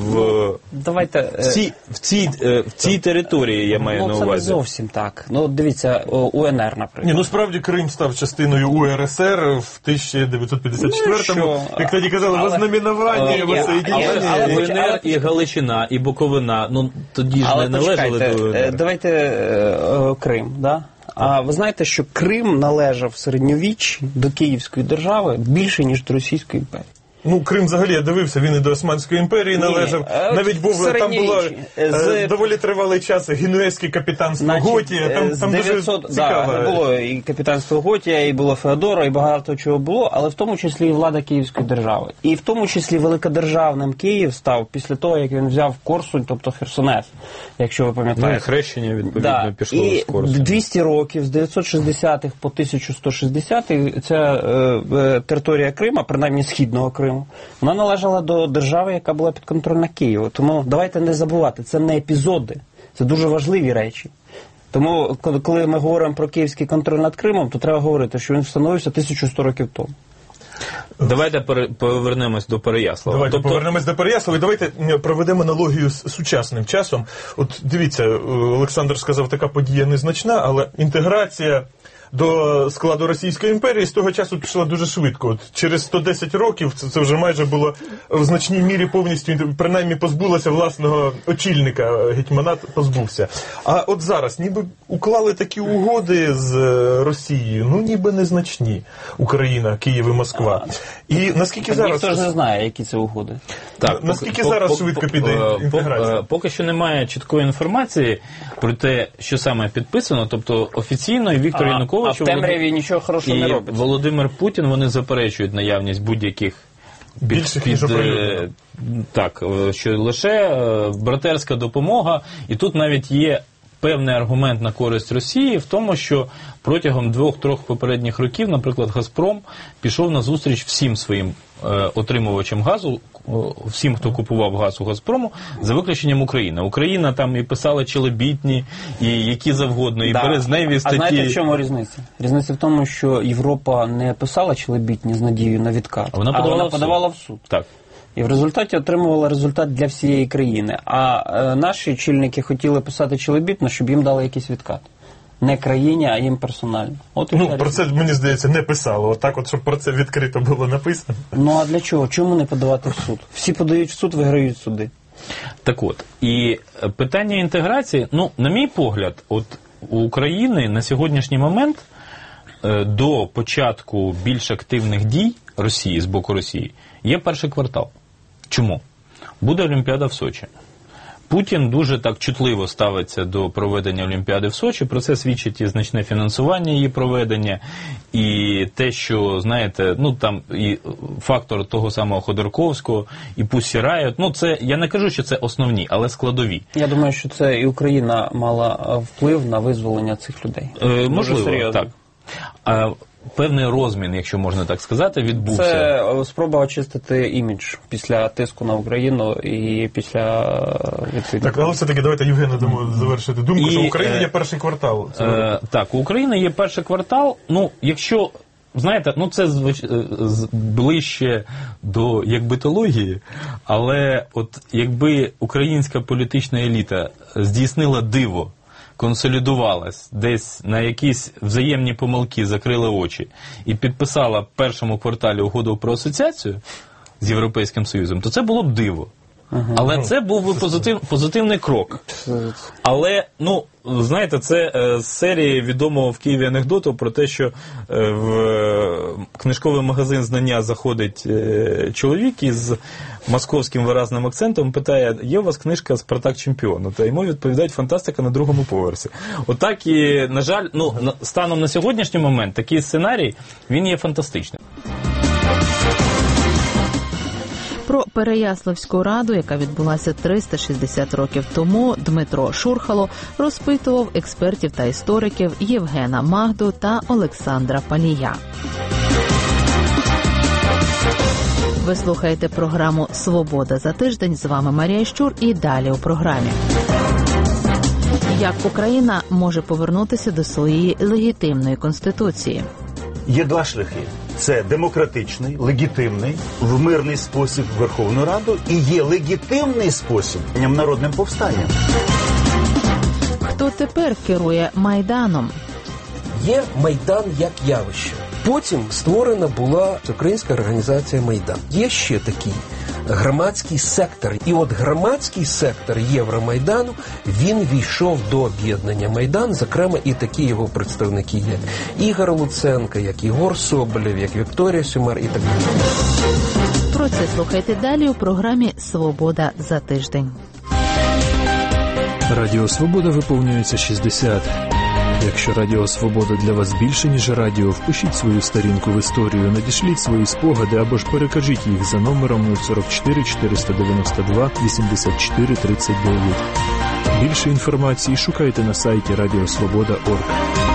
Speaker 12: в,
Speaker 4: Давайте,
Speaker 12: в, цій, в, цій, в цій території я маю
Speaker 4: ну,
Speaker 12: на
Speaker 4: увазі.
Speaker 12: увазі.
Speaker 4: Це не зовсім так. Ну, дивіться, УНР, наприклад.
Speaker 10: Ні, ну справді Крим став частиною УРСР в тисяча дев'ятсот п'ятдесят четвертому.
Speaker 4: Ну,
Speaker 10: як тоді казали, вознаменування, воссоєдінення.
Speaker 12: І УНР, і Галичина, і Буковина, ну тоді ж
Speaker 4: але
Speaker 12: не належали до УНР.
Speaker 4: Давайте е, Крим, да? А ви знаєте, що Крим належав в середньовіччі до Київської держави більше, ніж до Російської імперії?
Speaker 10: Ну, Крим взагалі, я дивився, він і до Османської імперії
Speaker 4: Ні,
Speaker 10: належав. Навіть був, там було
Speaker 4: з...
Speaker 10: доволі тривалий час генуезьке капітанство Значить, Готія, там, там дев'ятсот, дуже цікаво.
Speaker 4: Да, було і капітанство Готія, і було Феодора, і багато чого було, але в тому числі і влада Київської держави. І в тому числі великодержавним Київ став після того, як він взяв Корсунь, тобто Херсонес, якщо ви пам'ятаєте.
Speaker 12: Ну, і хрещення, відповідно,
Speaker 4: да.
Speaker 12: пішло
Speaker 4: і
Speaker 12: з Корсунь.
Speaker 4: двісті років, з дев'ятсот шістдесятих по тисяча сто шістдесятий, ця е, е, територія Крима, принаймні Східного Криму, вона належала до держави, яка була підконтрольна Києву. Тому давайте не забувати, це не епізоди, це дуже важливі речі. Тому, коли ми говоримо про київський контроль над Кримом, то треба говорити, що він встановився тисячу сто років тому.
Speaker 12: Давайте повернемось до Переяслава.
Speaker 10: Давайте
Speaker 12: тобто...
Speaker 10: повернемось до Переяслава і давайте проведемо аналогію з сучасним часом. От дивіться, Олександр сказав, така подія незначна, але інтеграція до складу Російської імперії з того часу пішла дуже швидко. От через сто десять років це, це вже майже було в значній мірі повністю, принаймні позбулося власного очільника, гетьманат позбувся. А от зараз ніби уклали такі угоди з Росією, ну ніби незначні. Україна, Київ і Москва. І наскільки
Speaker 4: так
Speaker 10: зараз...
Speaker 4: Ніхто ж не знає, які це угоди.
Speaker 10: Так, наскільки по, зараз по, швидко піде
Speaker 12: по,
Speaker 10: інтеграція?
Speaker 12: Поки що немає чіткої інформації про те, що саме підписано, тобто офіційно Віктор
Speaker 4: а,
Speaker 12: Янукович
Speaker 4: а в темряві
Speaker 12: Володим...
Speaker 4: нічого хорошого
Speaker 12: і
Speaker 4: не робить.
Speaker 12: Володимир Путін, вони заперечують наявність будь-яких
Speaker 10: більших
Speaker 12: під, під, так, що лише братерська допомога, і тут навіть є певний аргумент на користь Росії в тому, що протягом двох-трьох попередніх років, наприклад, «Газпром» пішов на зустріч всім своїм е, отримувачам газу, всім, хто купував газ у «Газпрому», за виключенням України. Україна там і писала челебітні, і які завгодно, і да. березневі статті.
Speaker 4: А знаєте, в чому різниця? Різниця в тому, що Європа не писала челебітні з надією на відкат, а вона подавала, а вона в, подавала в суд.
Speaker 12: Так.
Speaker 4: І в результаті отримувала результат для всієї країни. А е, наші очільники хотіли писати челебітно, щоб їм дали якийсь відкат. Не країні, а їм персонально. От
Speaker 10: ну, про це, мені здається, не писало. Отак, от, щоб про це відкрито було написано.
Speaker 4: Ну, а для чого? Чому не подавати в суд? Всі подають в суд, виграють суди.
Speaker 12: Так от, і питання інтеграції, ну, на мій погляд, от у України на сьогоднішній момент е, до початку більш активних дій Росії, з боку Росії, є перший квартал. Чому? Буде Олімпіада в Сочі. Путін дуже так чутливо ставиться до проведення Олімпіади в Сочі. Про це свідчить і значне фінансування її проведення, і те, що, знаєте, ну там і фактор того самого Ходорковського, і Пуссі Райот. Ну, це, я не кажу, що це основні, але складові.
Speaker 4: Я думаю, що це і Україна мала вплив на визволення цих людей.
Speaker 12: Е, можливо, так. А, певний розмін, якщо можна так сказати, відбувся.
Speaker 4: Це спроба очистити імідж після тиску на Україну і після відповідно.
Speaker 10: Так, але все-таки давайте Євгену дамо завершити думку,
Speaker 12: і,
Speaker 10: що в Україні є перший квартал.
Speaker 12: Е, так, у України є перший квартал. Ну, якщо знаєте, ну це звич... ближче до якбитології, але от якби українська політична еліта здійснила диво, консолідувалась, десь на якісь взаємні помилки закрили очі і підписала в першому кварталі угоду про асоціацію з Європейським Союзом, то це було б диво. Ага. Але це був би позитив, позитивний крок. Але, ну, знаєте, це е, з серії відомого в Києві анекдоту про те, що е, в е, книжковий магазин «Знання» заходить е, чоловік із московським виразним акцентом, питає, є у вас книжка «Спартак чемпіон?» Та йому відповідають «Фантастика на другому поверсі». Отак і, на жаль, ну, станом на сьогоднішній момент такий сценарій, він є фантастичним.
Speaker 1: Про Переяславську раду, яка відбулася триста шістдесят років тому, Дмитро Шурхало розпитував експертів та істориків Євгена Магду та Олександра Палія. Ви слухаєте програму «Свобода за тиждень». З вами Марія Щур і далі у програмі. Як Україна може повернутися до своєї легітимної конституції?
Speaker 13: Є два шляхи. Це демократичний, легітимний, в мирний спосіб Верховну Раду, і є легітимний спосіб народним повстанням.
Speaker 1: Хто тепер керує Майданом?
Speaker 14: Є Майдан як явище. Потім створена була українська організація Майдан. Є ще такий громадський сектор. І от громадський сектор Євромайдану, він війшов до об'єднання Майдан, зокрема і такі його представники, як Ігор Луценко, як Єгор Соболєв, як Вікторія Сюмар і так далі.
Speaker 1: Про це слухайте далі у програмі «Свобода за тиждень».
Speaker 15: Радіо «Свобода» виповнюється шістдесят. Якщо Радіо Свобода для вас більше, ніж радіо, впишіть свою сторінку в історію, надішліть свої спогади або ж перекажіть їх за номером нуль сорок чотири чотириста дев'яносто два вісімдесят чотири тридцять дев'ять. Більше інформації шукайте на сайті радіо свобода крапка орг.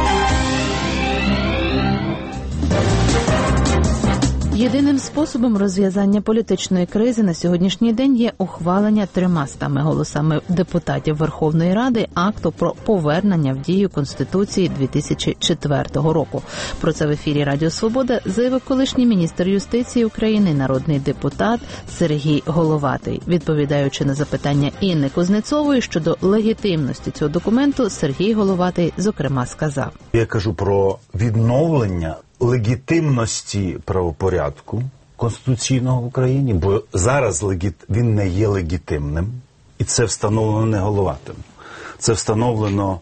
Speaker 1: Єдиним способом розв'язання політичної кризи на сьогоднішній день є ухвалення трьомастами голосами депутатів Верховної Ради акту про повернення в дію Конституції дві тисячі четвертого року. Про це в ефірі Радіо Свобода заявив колишній міністр юстиції України, народний депутат Сергій Головатий. Відповідаючи на запитання Інни Кузнецової щодо легітимності цього документу, Сергій Головатий, зокрема, сказав:
Speaker 13: Я кажу про відновлення легітимності правопорядку конституційного в Україні, бо зараз легіт... він не є легітимним, і це встановлено не Головатим. Це встановлено,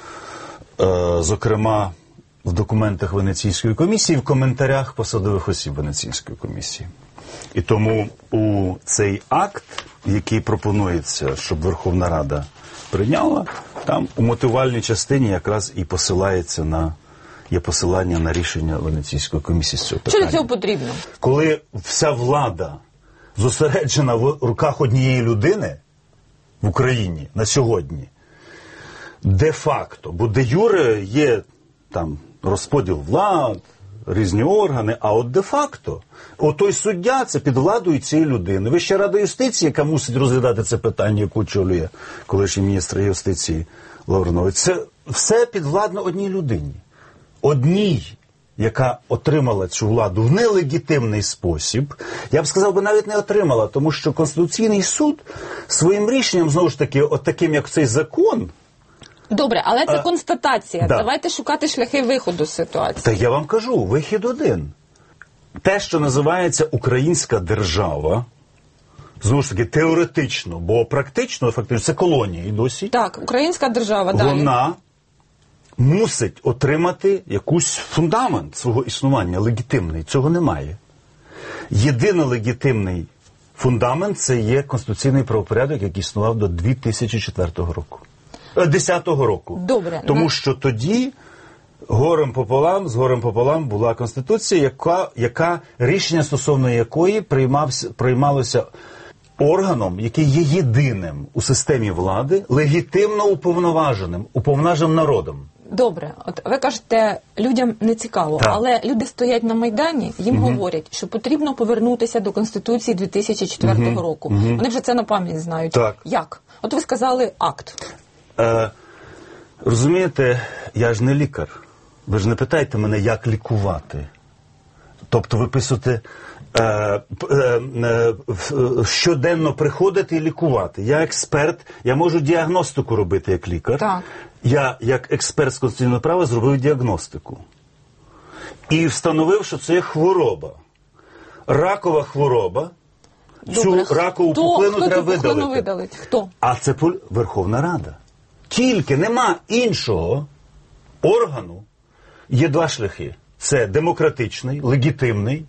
Speaker 13: е, зокрема, в документах Венеційської комісії, в коментарях посадових осіб Венеційської комісії. І тому у цей акт, який пропонується, щоб Верховна Рада прийняла, там у мотивувальній частині якраз і посилається на є посилання на рішення Венеційської комісії з цього питання.
Speaker 16: Що для цього потрібно?
Speaker 13: Коли вся влада зосереджена в руках однієї людини в Україні на сьогодні, де-факто, бо де-юре є там розподіл влад, різні органи, а от де-факто, отой суддя, це під владою цієї людини. Вища рада юстиції, яка мусить розглядати це питання, яку очолює колишній міністр юстиції Лавринович, це все підвладно одній людині. Одній, яка отримала цю владу в нелегітимний спосіб, я б сказав би, навіть не отримала, тому що Конституційний суд своїм рішенням, знову ж таки, от таким, як цей закон...
Speaker 16: Добре, але це а, констатація.
Speaker 13: Да.
Speaker 16: Давайте шукати шляхи виходу з ситуації.
Speaker 13: Та я вам кажу, вихід один. Те, що називається українська держава, знову ж таки, теоретично, бо практично, фактично, це колонії досі.
Speaker 16: Так, українська держава, далі.
Speaker 13: Вона мусить отримати якийсь фундамент свого існування, легітимний. Цього немає. Єдиний легітимний фундамент – це є конституційний правопорядок, який існував до дві тисячі четвертого року. десятого року.
Speaker 16: Добре.
Speaker 13: Тому що тоді горем пополам, з горем пополам була Конституція, яка, яка рішення стосовно якої приймався, приймалося органом, який є єдиним у системі влади, легітимно уповноваженим, уповноваженим народом.
Speaker 16: Добре, от ви кажете, людям не цікаво, так. Але люди стоять на Майдані, їм угу. говорять, що потрібно повернутися до Конституції дві тисячі четвертого угу. року. Угу. Вони вже це на пам'ять знають.
Speaker 13: Так.
Speaker 16: Як? От ви сказали акт.
Speaker 13: Е, розумієте, я ж не лікар. Ви ж не питайте мене, як лікувати. Тобто виписувати, е, е, е, щоденно приходити і лікувати. Я експерт, я можу діагностику робити як лікар.
Speaker 16: Так.
Speaker 13: Я, як експерт з конституційного права, зробив діагностику. І встановив, що це є хвороба. Ракова хвороба.
Speaker 16: Добре.
Speaker 13: Цю ракову
Speaker 16: Хто,
Speaker 13: пухлину
Speaker 16: хто
Speaker 13: треба
Speaker 16: цю пухлину
Speaker 13: видалити.
Speaker 16: видалить? Хто?
Speaker 13: А це Верховна Рада. Тільки нема іншого органу. Є два шляхи. Це демократичний, легітимний,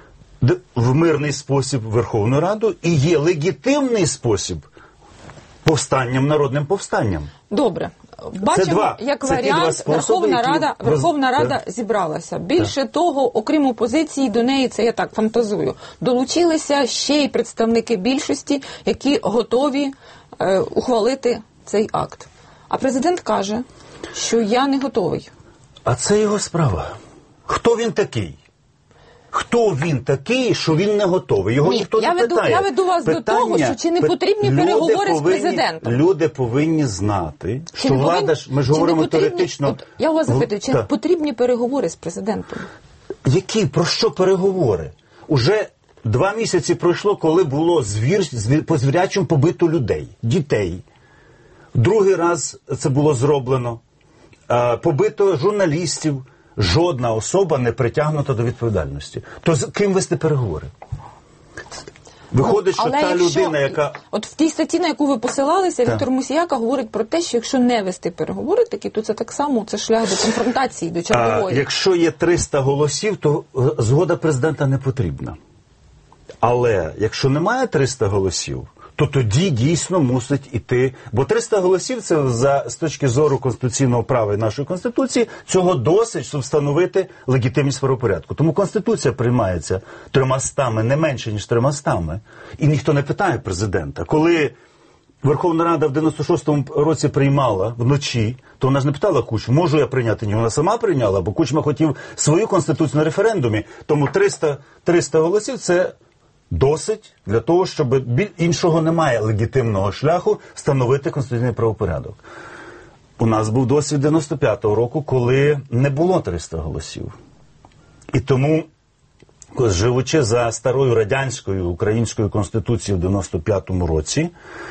Speaker 13: в мирний спосіб Верховну Раду, і є легітимний спосіб повстанням, народним повстанням.
Speaker 16: Добре. Бачимо,
Speaker 13: два,
Speaker 16: як
Speaker 13: це
Speaker 16: варіант,
Speaker 13: способи,
Speaker 16: Верховна
Speaker 13: які
Speaker 16: Рада,
Speaker 13: роз...
Speaker 16: Верховна Рада
Speaker 13: так.
Speaker 16: зібралася. Більше
Speaker 13: так.
Speaker 16: того, окрім опозиції, до неї, це я так фантазую, долучилися ще й представники більшості, які готові е, ухвалити цей акт. А президент каже, що я не готовий.
Speaker 13: А це його справа. Хто він такий? Хто він такий, що він не готовий? Його
Speaker 16: Ні,
Speaker 13: ніхто
Speaker 16: я
Speaker 13: не
Speaker 16: веду,
Speaker 13: питає.
Speaker 16: я веду вас
Speaker 13: Питання,
Speaker 16: до того, що чи не потрібні
Speaker 13: люди
Speaker 16: переговори
Speaker 13: повинні,
Speaker 16: з президентом?
Speaker 13: Люди повинні знати,
Speaker 16: Чи
Speaker 13: що
Speaker 16: не
Speaker 13: влада,
Speaker 16: повинні,
Speaker 13: ж, ми ж говоримо
Speaker 16: потрібні,
Speaker 13: теоретично...
Speaker 16: От, я вас запитую, чи
Speaker 13: Та.
Speaker 16: потрібні переговори з президентом?
Speaker 13: Які? Про що переговори? Уже два місяці пройшло, коли було звір, звір, по звірячому побито людей, дітей. Другий раз це було зроблено. А, побито журналістів. Жодна особа не притягнута до відповідальності. То з ким вести переговори? Виходить, що
Speaker 16: але
Speaker 13: та
Speaker 16: якщо,
Speaker 13: людина, яка...
Speaker 16: От в тій статті, на яку ви посилалися,
Speaker 13: так.
Speaker 16: Віктор Мусіяка говорить про те, що якщо не вести переговори такі, то це так само, це шлях до конфронтації, до чергової.
Speaker 13: А, якщо є триста голосів, то згода президента не потрібна. Але якщо немає триста голосів, то тоді дійсно мусить іти. Бо триста голосів, це за, з точки зору конституційного права і нашої Конституції, цього досить, щоб встановити легітимність правопорядку. Тому Конституція приймається тримастами, не менше, ніж тримастами. І ніхто не питає президента. Коли Верховна Рада в дев'яносто шостому році приймала вночі, то вона ж не питала Кучму, можу я прийняти? Ні, вона сама прийняла, бо Кучма хотів свою Конституцію на референдумі. Тому триста, триста голосів – це досить для того, щоб іншого немає легітимного шляху встановити конституційний правопорядок. У нас був досвід дев'яносто п'ятого року, коли не було триста голосів. І тому, живучи за старою радянською українською конституцією в дев'яносто п'ятому році,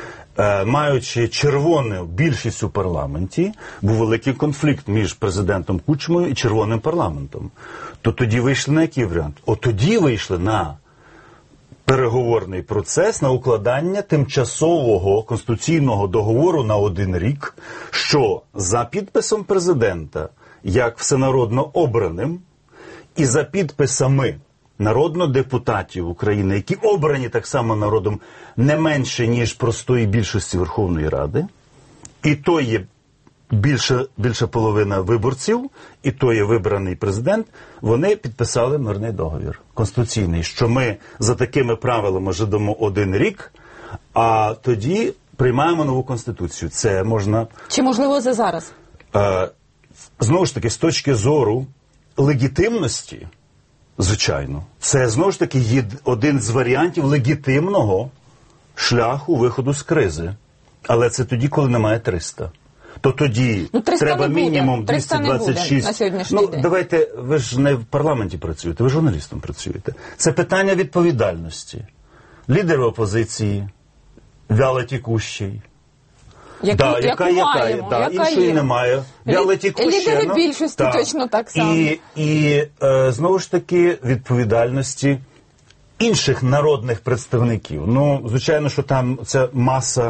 Speaker 13: маючи червону більшість у парламенті, був великий конфлікт між президентом Кучмою і червоним парламентом. То тоді вийшли на який варіант? От тоді вийшли на переговорний процес, на укладання тимчасового конституційного договору на один рік, що за підписом президента, як всенародно обраним, і за підписами народно-депутатів України, які обрані так само народом не менше, ніж простої більшості Верховної Ради, і то є більше, більше половина виборців, і то є вибраний президент, вони підписали мирний договір конституційний, що ми за такими правилами живемо один рік, а тоді приймаємо нову конституцію. Це можна...
Speaker 16: Чи можливо це зараз?
Speaker 13: Е, знову ж таки, з точки зору легітимності, звичайно, це знову ж таки є один з варіантів легітимного шляху виходу з кризи. Але це тоді, коли немає триста. То тоді
Speaker 16: ну,
Speaker 13: треба мінімум
Speaker 16: двісті двадцять шість
Speaker 13: на
Speaker 16: сьогоднішній
Speaker 13: ну,
Speaker 16: день.
Speaker 13: Давайте, ви ж не в парламенті працюєте, ви журналістом працюєте. Це питання відповідальності. Лідери опозиції, вялотікущий.
Speaker 16: Яку,
Speaker 13: да, яка,
Speaker 16: яку
Speaker 13: яка,
Speaker 16: маємо,
Speaker 13: да,
Speaker 16: яка
Speaker 13: іншої
Speaker 16: є.
Speaker 13: немає. Вялотікуща.
Speaker 16: Лідери
Speaker 13: ну,
Speaker 16: більшості
Speaker 13: так.
Speaker 16: точно так само.
Speaker 13: І, і е, знову ж таки, відповідальності інших народних представників. Ну, звичайно, що там ця маса,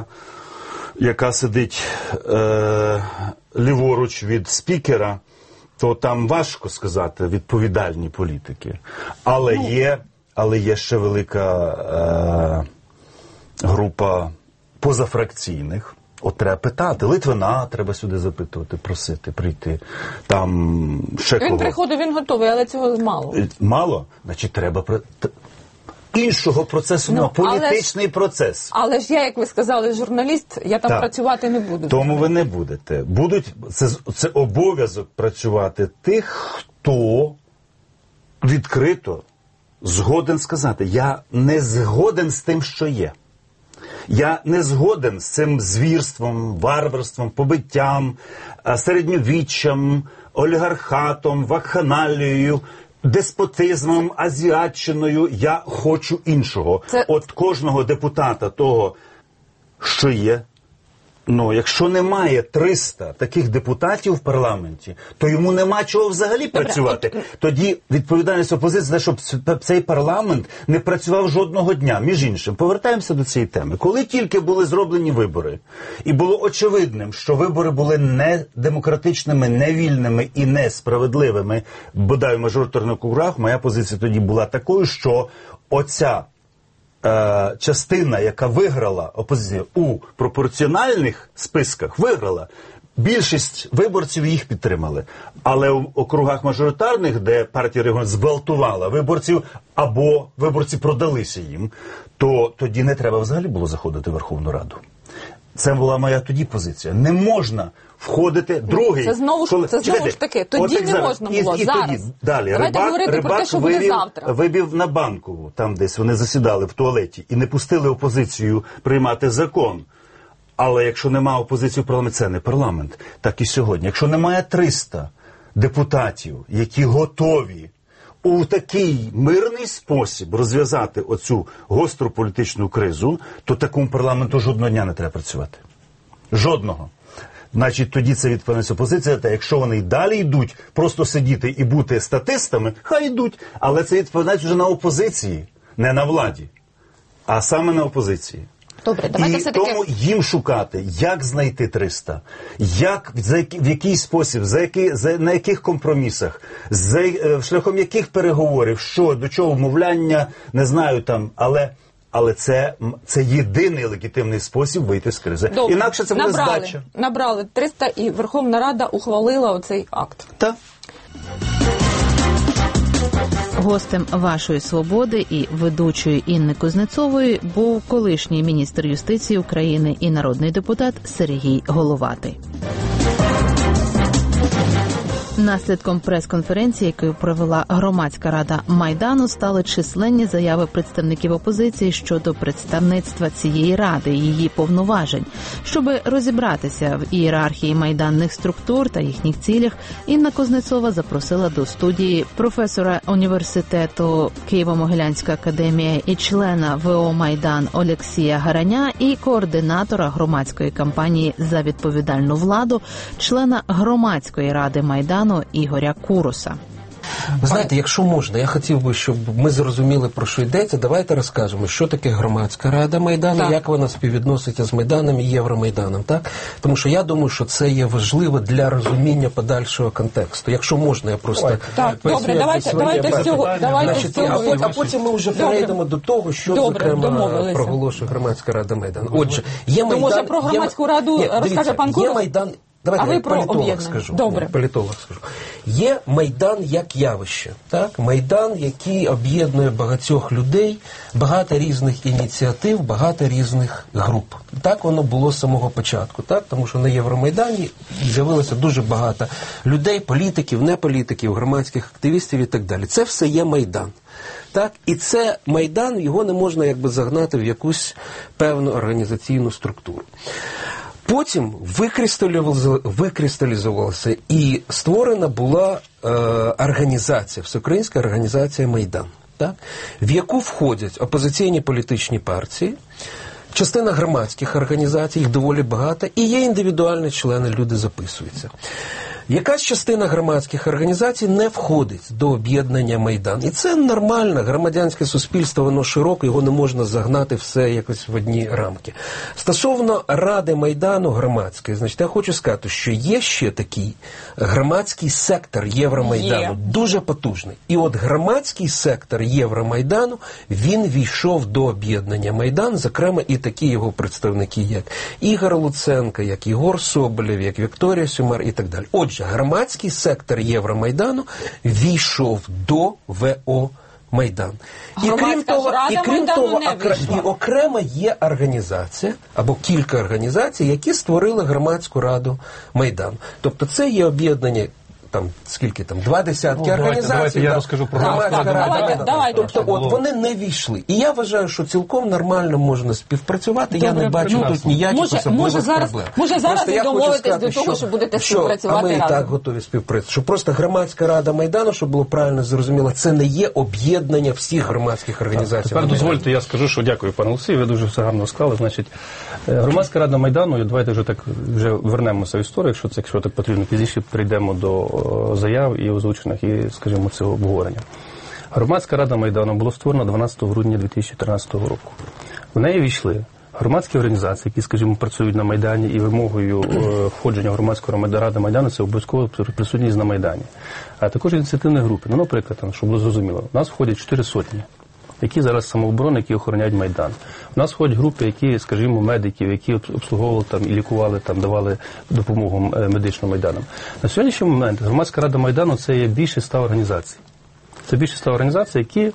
Speaker 13: яка сидить е, ліворуч від спікера, то там важко сказати відповідальні політики. Але, ну, є, але є ще велика е, група позафракційних. От треба питати. Литвина треба сюди запитувати, просити, прийти. Там ще
Speaker 16: Він
Speaker 13: кого.
Speaker 16: приходить, він готовий, але цього мало.
Speaker 13: Мало? Значить, треба... іншого процесу, ну, політичний
Speaker 16: але
Speaker 13: процес.
Speaker 16: Але ж я, як ви сказали, журналіст, я там
Speaker 13: так.
Speaker 16: працювати не буду.
Speaker 13: Тому ви не будете. Будуть, це, це обов'язок працювати тих, хто відкрито згоден сказати, я не згоден з тим, що є. Я не згоден з цим звірством, варварством, побиттям, середньовіччям, олігархатом, вакханалією, деспотизмом, азіатчиною, я хочу іншого.
Speaker 16: Це...
Speaker 13: От кожного депутата того, що є, ну, якщо немає триста таких депутатів в парламенті, то йому нема чого взагалі Добре. працювати. Тоді відповідальність опозиції за те, щоб цей парламент не працював жодного дня. Між іншим, повертаємося до цієї теми. Коли тільки були зроблені вибори, і було очевидним, що вибори були не демократичними, не вільними і несправедливими, бодай в мажоритарних округах, моя позиція тоді була такою, що оця частина, яка виграла опозицію у пропорціональних списках, виграла. Більшість виборців їх підтримали. Але в округах мажоритарних, де партія регіонів зґвалтувала виборців, або виборці продалися їм, то тоді не треба взагалі було заходити в Верховну Раду. Це була моя тоді позиція. Не можна входити. Другий.
Speaker 16: Це знову ж,
Speaker 13: коли...
Speaker 16: це знову ж таки. Тоді не зараз. можна було.
Speaker 13: І, і
Speaker 16: зараз.
Speaker 13: Тоді, далі.
Speaker 16: Давайте
Speaker 13: Рибак,
Speaker 16: говорити
Speaker 13: Рибак
Speaker 16: про те, що
Speaker 13: вивів,
Speaker 16: буде завтра.
Speaker 13: Вибів на Банкову, там десь вони засідали в туалеті, і не пустили опозицію приймати закон. Але якщо немає опозиції в парламенті, це не парламент. Так і сьогодні. Якщо немає триста депутатів, які готові у такий мирний спосіб розв'язати оцю гостру політичну кризу, то такому парламенту жодного дня не треба працювати. Жодного. Значить, тоді це відповідальність опозиції, та якщо вони й далі йдуть просто сидіти і бути статистами, хай йдуть. Але це відповідальність вже на опозиції, не на владі, а саме на опозиції.
Speaker 16: Добре, давайте
Speaker 13: і
Speaker 16: все-таки...
Speaker 13: тому їм шукати, як знайти триста, як, за, в який спосіб, за які, за, на яких компромісах, за, шляхом яких переговорів, що, до чого вмовляння, не знаю там, але... Але це, це єдиний легітимний спосіб вийти з кризи.
Speaker 16: Добре.
Speaker 13: Інакше це буде
Speaker 16: набрали,
Speaker 13: здача.
Speaker 16: Набрали триста, і Верховна Рада ухвалила оцей акт.
Speaker 13: Так.
Speaker 1: Гостем вашої свободи і ведучої Інни Кузнецової був колишній міністр юстиції України і народний депутат Сергій Головатий. Наслідком прес-конференції, яку провела громадська рада Майдану, стали численні заяви представників опозиції щодо представництва цієї ради і її повноважень. Щоби розібратися в ієрархії майданних структур та їхніх цілях, Інна Кузнецова запросила до студії професора університету Києво-Могилянська академія і члена ВО «Майдан» Олексія Гараня і координатора громадської кампанії «За відповідальну владу», члена громадської ради Майдану Ігоря Куруса.
Speaker 14: Ви знаєте, якщо можна, я хотів би, щоб ми зрозуміли, про що йдеться. Давайте розкажемо, що таке громадська рада Майдану, так. як вона співвідноситься з Майданом і Євромайданом, так? Тому що я думаю, що це є важливо для розуміння подальшого контексту. Якщо можна, я просто...
Speaker 16: Так, добре, давайте, давайте з цього, давайте
Speaker 14: Значить,
Speaker 16: з цього.
Speaker 14: А, потім, а потім ми вже добре. перейдемо до того, що,
Speaker 16: добре,
Speaker 14: зокрема, проголошує громадська рада Майдану. Отже, є Майдан...
Speaker 16: То, може, про громадську раду
Speaker 14: є,
Speaker 16: розкаже
Speaker 14: дивіться,
Speaker 16: пан Курус?
Speaker 14: Є Майдан... Давайте
Speaker 16: а
Speaker 14: я
Speaker 16: ви про
Speaker 14: політолог скажу.
Speaker 16: Добре.
Speaker 14: Ні, політолог скажу. Є Майдан як явище. Так? Майдан, який об'єднує багатьох людей, багато різних ініціатив, багато різних груп. Так воно було з самого початку. Так? Тому що на Євромайдані з'явилося дуже багато людей, політиків, неполітиків, громадських активістів і так далі. Це все є Майдан. Так? І це Майдан, його не можна якби загнати в якусь певну організаційну структуру. Потім викристалізувалася і створена була е, організація, всеукраїнська організація Майдан, так? В яку входять опозиційні політичні партії, частина громадських організацій, їх доволі багато, і є індивідуальні члени, люди записуються. Якась частина громадських організацій не входить до об'єднання Майдан. І це нормально, громадянське суспільство, воно широке, його не можна загнати все якось в одні рамки. Стосовно Ради Майдану громадської, значить, я хочу сказати, що є ще такий громадський сектор Євромайдану, є. Дуже потужний. І от громадський сектор Євромайдану, він війшов до об'єднання Майдан, зокрема і такі його представники, як Ігор Луценко, як Єгор Соболєв, як Вікторія Сюмар і так далі. Отже, громадський сектор Євромайдану війшов до ВО Майдан. І крім того, і, крім того окр... і окремо є організація, або кілька організацій, які створили громадську раду Майдану. Тобто це є об'єднання там, скільки там, два десятки
Speaker 6: ну,
Speaker 14: організацій.
Speaker 6: Давайте, давайте я
Speaker 14: да,
Speaker 6: розкажу про
Speaker 14: громадська
Speaker 6: Раду
Speaker 14: рада.
Speaker 16: Давайте, давайте.
Speaker 14: Тобто, от вони не війшли. І я вважаю, що цілком нормально можна співпрацювати.
Speaker 16: Добре,
Speaker 14: я не бачу
Speaker 16: ну,
Speaker 14: тут ніяких
Speaker 16: може,
Speaker 14: особливих
Speaker 16: може зараз,
Speaker 14: проблем.
Speaker 16: може зараз
Speaker 14: Просто
Speaker 16: і
Speaker 14: я хочу
Speaker 16: домовитись
Speaker 14: сказати,
Speaker 16: до того, що, що будете
Speaker 14: що,
Speaker 16: співпрацювати
Speaker 14: а ми
Speaker 16: разом.
Speaker 14: і так готові співпрацювати. Що просто громадська рада Майдану, щоб було правильно зрозуміло, це не є об'єднання всіх громадських організацій.
Speaker 6: Тепер дозвольте, я скажу, що дякую, пане Олексію, ви дуже все гарно склали. Значить, громадська рада Майдану, давайте вже так вже вернемося в історію, якщо це, якщо так потрібно, пізніше прийдемо до заяв і озвучених, і, скажімо, цього обговорення. Громадська рада Майдану була створена дванадцятого грудня дві тисячі тринадцятого року. В неї війшли громадські організації, які, скажімо, працюють на Майдані, і вимогою е, входження громадської ради Майдану це обов'язково присутність на Майдані. А також ініціативні групи. Ну, наприклад, там, щоб було зрозуміло, у нас входять чотири сотні, які зараз самооборони, які охороняють Майдан. У нас входять групи, які, скажімо, медиків, які обслуговували там і лікували, там, давали допомогу медичним Майданам. На сьогоднішній момент громадська рада Майдану – це є більше ста організацій. Це більше ста організацій, які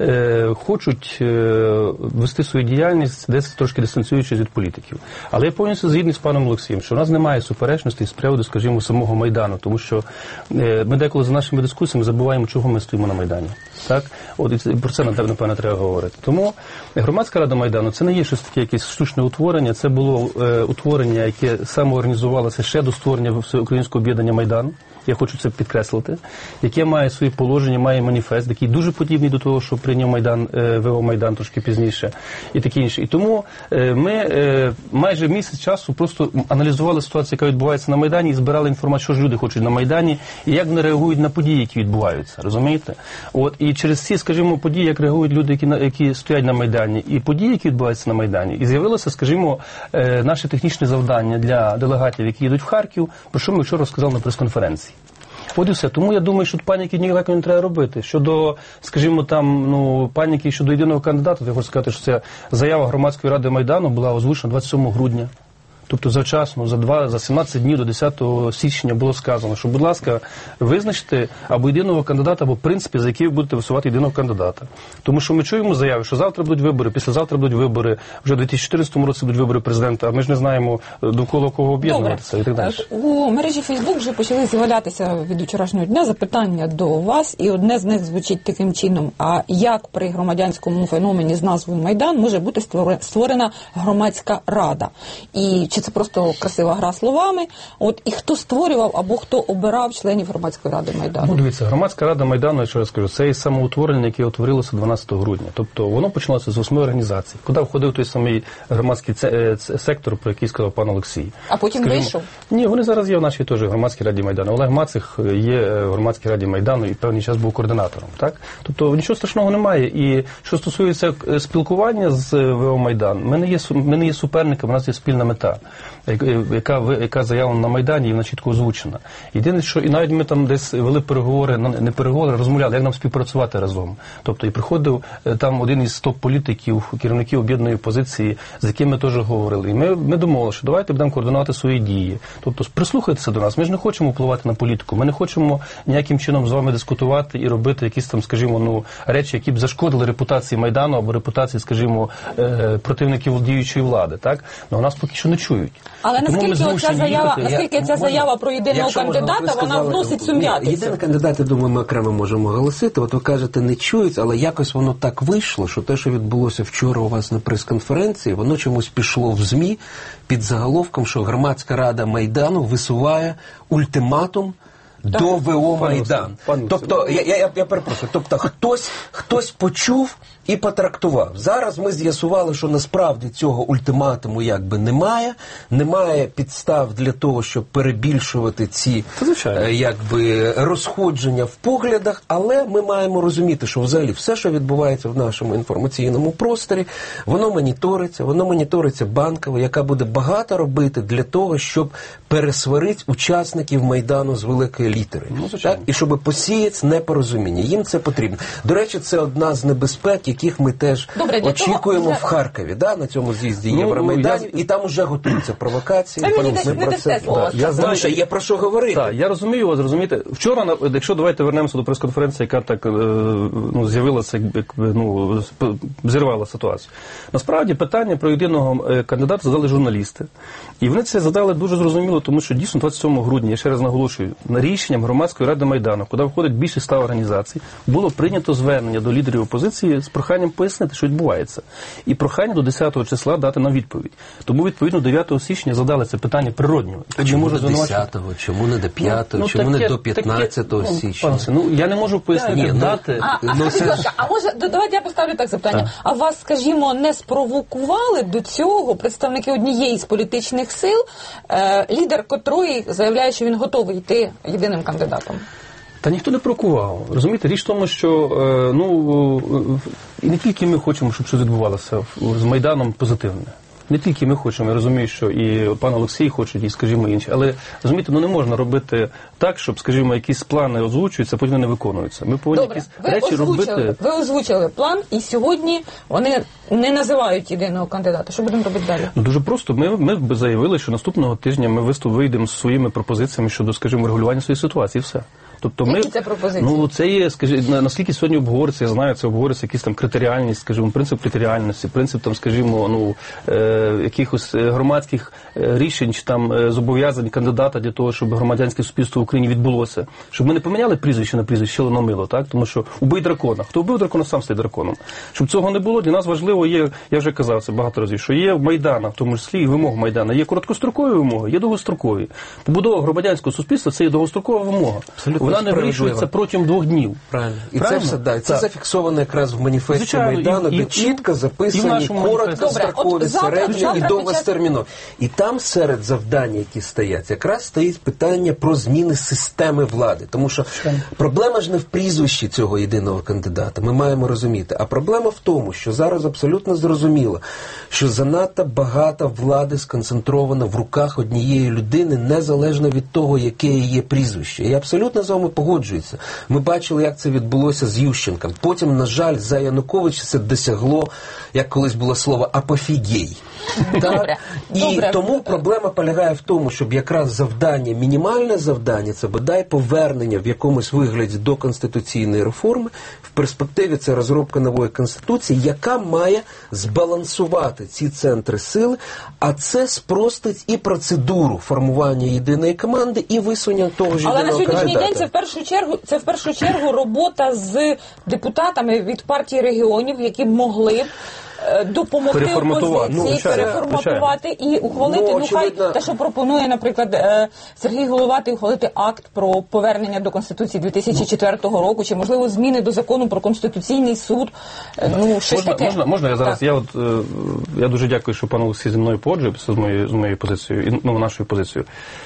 Speaker 6: е, хочуть е, вести свою діяльність, десь трошки дистанціюючись від політиків. Але я повністю згідний з паном Олексієм, що у нас немає суперечностей з приводу, скажімо, самого Майдану, тому що е, ми деколи за нашими дискусіями забуваємо, чого ми стоїмо на Майдані. Так? От, і про це, напевно, треба говорити. Тому громадська рада Майдану – це не є щось таке якесь штучне утворення, це було е, утворення, яке самоорганізувалося ще до створення Всеукраїнського об'єднання Майдану. Я хочу це підкреслити, яке має свої положення, має маніфест, який дуже подібний до того, що прийняв Майдан, ВО Майдан трошки пізніше, і таке інше. І тому ми майже місяць часу просто аналізували ситуацію, яка відбувається на Майдані, і збирали інформацію, що ж люди хочуть на Майдані, і як вони реагують на події, які відбуваються, розумієте? От, і через ці, скажімо, події, як реагують люди, які, які стоять на Майдані, і події, які відбуваються на Майдані, і з'явилося, скажімо, наше технічне завдання для делегатів, які їдуть в Харків, про що ми вчора розказали на прес-конференції. От і все. Тому я думаю, що паніки ніяко не треба робити. Щодо, скажімо, там, ну, паніки щодо єдиного кандидата, я хочу сказати, що ця заява Громадської ради Майдану була озвучена двадцять сьомого грудня. Тобто завчасно, за два, за сімнадцять днів до десятого січня було сказано, що, будь ласка, визначте або єдиного кандидата, або в принципі, за який ви будете висувати єдиного кандидата. Тому що ми чуємо заяви, що завтра будуть вибори, післязавтра будуть вибори, вже в дві тисячі чотирнадцятому році будуть вибори президента, а ми ж не знаємо, довкола кого об'єднуватися і так далі.
Speaker 16: У мережі Фейсбук вже почали з'являтися від вчорашнього дня запитання до вас, і одне з них звучить таким чином: а як при громадянському феномені з назвою Майдан може бути створена громадська рада? І чи це просто красива гра словами? От, і хто створював або хто обирав членів громадської ради Майдану?
Speaker 6: Ну, дивіться, громадська рада Майдану, я ще раз скажу, це і самоутворення, яке утворилося дванадцятого грудня. Тобто воно почалося з восьми організацій, куди входив той самий громадський сектор, про який сказав пан Олексій.
Speaker 16: А потім
Speaker 6: Скажімо,
Speaker 16: вийшов?
Speaker 6: Ні, вони зараз є в нашій теж громадській раді Майдану. Олег Мацих є в громадській раді Майдану і певний час був координатором. Так? Тобто нічого страшного немає. І що стосується спілкування з ВО Майдан, ми не є, ми не є суперниками, у нас є спільна мета, яка, яка заявлена на Майдані, і вона чітко озвучена. Єдине, що і навіть ми там десь вели переговори, не переговори, розмовляли, як нам співпрацювати разом. Тобто і приходив там один із топ-політиків, керівників об'єднаної опозиції, з яким ми теж говорили. І ми, ми домовилися, що давайте будемо координувати свої дії. Тобто прислухайтеся до нас. Ми ж не хочемо впливати на політику. Ми не хочемо ніяким чином з вами дискутувати і робити якісь там, скажімо, ну, речі, які б зашкодили репутації Майдану або репутації, скажімо, противників діючої влади. Так? Но нас поки що не чують.
Speaker 16: Але наскільки оця заява, наскільки ця заява про єдиного кандидата, вона вносить сум'ятицю?
Speaker 14: Єдиний кандидат, я думаю, ми окремо можемо оголосити. От ви кажете, не чують, але якось воно так вийшло, що те, що відбулося вчора у вас на прес-конференції, воно чомусь пішло в ЗМІ під заголовком, що Громадська рада Майдану висуває ультиматум до ВО Майдан. Тобто, я, я, я перепрошую, тобто хтось, хтось почув і потрактував. Зараз ми з'ясували, що насправді цього ультиматуму якби немає, немає підстав для того, щоб перебільшувати ці якби розходження в поглядах, але ми маємо розуміти, що взагалі все, що відбувається в нашому інформаційному просторі, воно моніториться, воно моніториться Банково, яка буде багато робити для того, щоб пересварити учасників Майдану з великої літери. Ну, так? І щоб посіяти непорозуміння. Їм це потрібно. До речі, це одна з небезпек, яких ми теж Добре, очікуємо того... в Харкові, да, на цьому з'їзді ну, Євромайданів, я... і там вже готуються провокації.
Speaker 16: Ми про це
Speaker 14: да. Я знаю, що є про що говорити.
Speaker 6: Так, я розумію вас, розумієте. Вчора, якщо давайте вернемося до прес-конференції, яка так ну, з'явилася, якби, ну, зірвала ситуацію. Насправді, питання про єдиного кандидата задали журналісти. І вони це задали дуже зрозуміло, тому що дійсно двадцять сьомого грудня, я ще раз наголошую, на рішення рішенням Громадської ради Майдану, куди входить більше ста організацій, було прийнято звернення до лідерів опозиції з проханням пояснити, що відбувається. І прохання до десятого числа дати нам відповідь. Тому, відповідно, дев'ятого січня задали це питання природньо.
Speaker 14: А чому не десятого, чому не до п'ятого,
Speaker 6: ну,
Speaker 14: чому
Speaker 6: таке,
Speaker 14: не до п'ятнадцятого
Speaker 6: таке,
Speaker 14: січня?
Speaker 6: Ну, я не можу пояснити
Speaker 14: Ні,
Speaker 6: дати.
Speaker 16: А, а,
Speaker 14: Ну,
Speaker 16: скажіть,
Speaker 14: це...
Speaker 16: а може, давайте я поставлю так запитання. Так. А вас, скажімо, не спровокували до цього представники однієї з політичних сил, е, лідер котрої заявляє, що він готовий йти єдиним кандидатом?
Speaker 6: Та ніхто не прокував. Розумієте, річ в тому, що е, ну, і не тільки ми хочемо, щоб щось відбувалося з Майданом позитивне. Не тільки ми хочемо, я розумію, що і пан Олексій хоче, і, скажімо, інші. Але, розумієте, ну не можна робити так, щоб, скажімо, якісь плани озвучуються, а потім не виконуються. Ми повинні
Speaker 16: Добре,
Speaker 6: якісь
Speaker 16: ви
Speaker 6: речі
Speaker 16: озвучили,
Speaker 6: робити.
Speaker 16: ви озвучили план, і сьогодні вони не називають єдиного кандидата. Що будемо робити далі?
Speaker 6: Ну, дуже просто. Ми, ми заявили, що наступного тижня ми виступ вийдемо з своїми пропозиціями щодо, скажімо, регулювання своєї ситуації, і все. Тобто ми,
Speaker 16: які це пропозиції?
Speaker 6: Ну, це є, скажімо, наскільки сьогодні обговорюється, я знаю, це обговорюється якісь там критеріальність, скажімо, принцип критеріальності, принцип там, скажімо, ну, е, якихось громадських рішень чи там е, зобов'язань кандидата для того, щоб громадянське суспільство в Україні відбулося. Щоб ми не поміняли прізвище на прізвище Лономило, так? Тому що убий дракона. Хто вбив дракона, сам стає драконом. Щоб цього не було, для нас важливо є, я вже казав це багато разів, що є Майдана, в тому числі і вимог Майдана. Є короткострокові вимоги, є довгострокові. Побудова громадянського суспільства – це є довгострокова вимога.
Speaker 14: Абсолютно.
Speaker 6: Вона не вирішується протягом двох днів.
Speaker 14: Правильно. І
Speaker 6: Правильно?
Speaker 14: це все, да, це
Speaker 6: так.
Speaker 14: зафіксовано якраз в маніфесті
Speaker 6: Звичайно,
Speaker 14: Майдану,
Speaker 6: і,
Speaker 14: де
Speaker 6: і,
Speaker 14: чітко
Speaker 6: і
Speaker 14: записані короткострокові, середні і довгостермінові. І там серед завдань, які стоять, якраз стоїть питання про зміни системи влади. Тому що проблема ж не в прізвищі цього єдиного кандидата, ми маємо розуміти. А проблема в тому, що зараз абсолютно зрозуміло, що занадто багато влади сконцентровано в руках однієї людини, незалежно від того, яке її прізвище. Я абсолютно з вами погоджуюся. Ми бачили, як це відбулося з Ющенком. Потім, на жаль, за Януковича це досягло, як колись було слово, апофігей.
Speaker 16: Добре.
Speaker 14: І
Speaker 16: Добре.
Speaker 14: тому проблема полягає в тому, щоб якраз завдання, мінімальне завдання, це бодай повернення в якомусь вигляді до конституційної реформи. В перспективі це розробка нової конституції, яка має збалансувати ці центри сили, а це спростить і процедуру формування єдиної команди, і висунення того ж
Speaker 16: Але
Speaker 14: єдиного
Speaker 16: на сьогоднішній
Speaker 14: кандидата.
Speaker 16: день це в першу чергу це в першу чергу робота з депутатами від партії регіонів, які б могли б е, допомогти
Speaker 6: Переформатувати.
Speaker 16: опозиції,
Speaker 6: Ну,
Speaker 16: переформатувати і ухвалити,
Speaker 14: Ну,
Speaker 16: ну, хай
Speaker 14: очевидно.
Speaker 16: те, що пропонує, наприклад, е, Сергій Головатий, ухвалити акт про повернення до Конституції дві тисячі четвертого року, чи, можливо, зміни до закону про Конституційний суд. Е, ну, щось
Speaker 6: Можна,
Speaker 16: таке.
Speaker 6: можна, можна я зараз,
Speaker 16: Так.
Speaker 6: я от, е, я дуже дякую, що пан Олексій зі мною погоджується з моєю, з моєю позицією, і, ну, нашою позицією.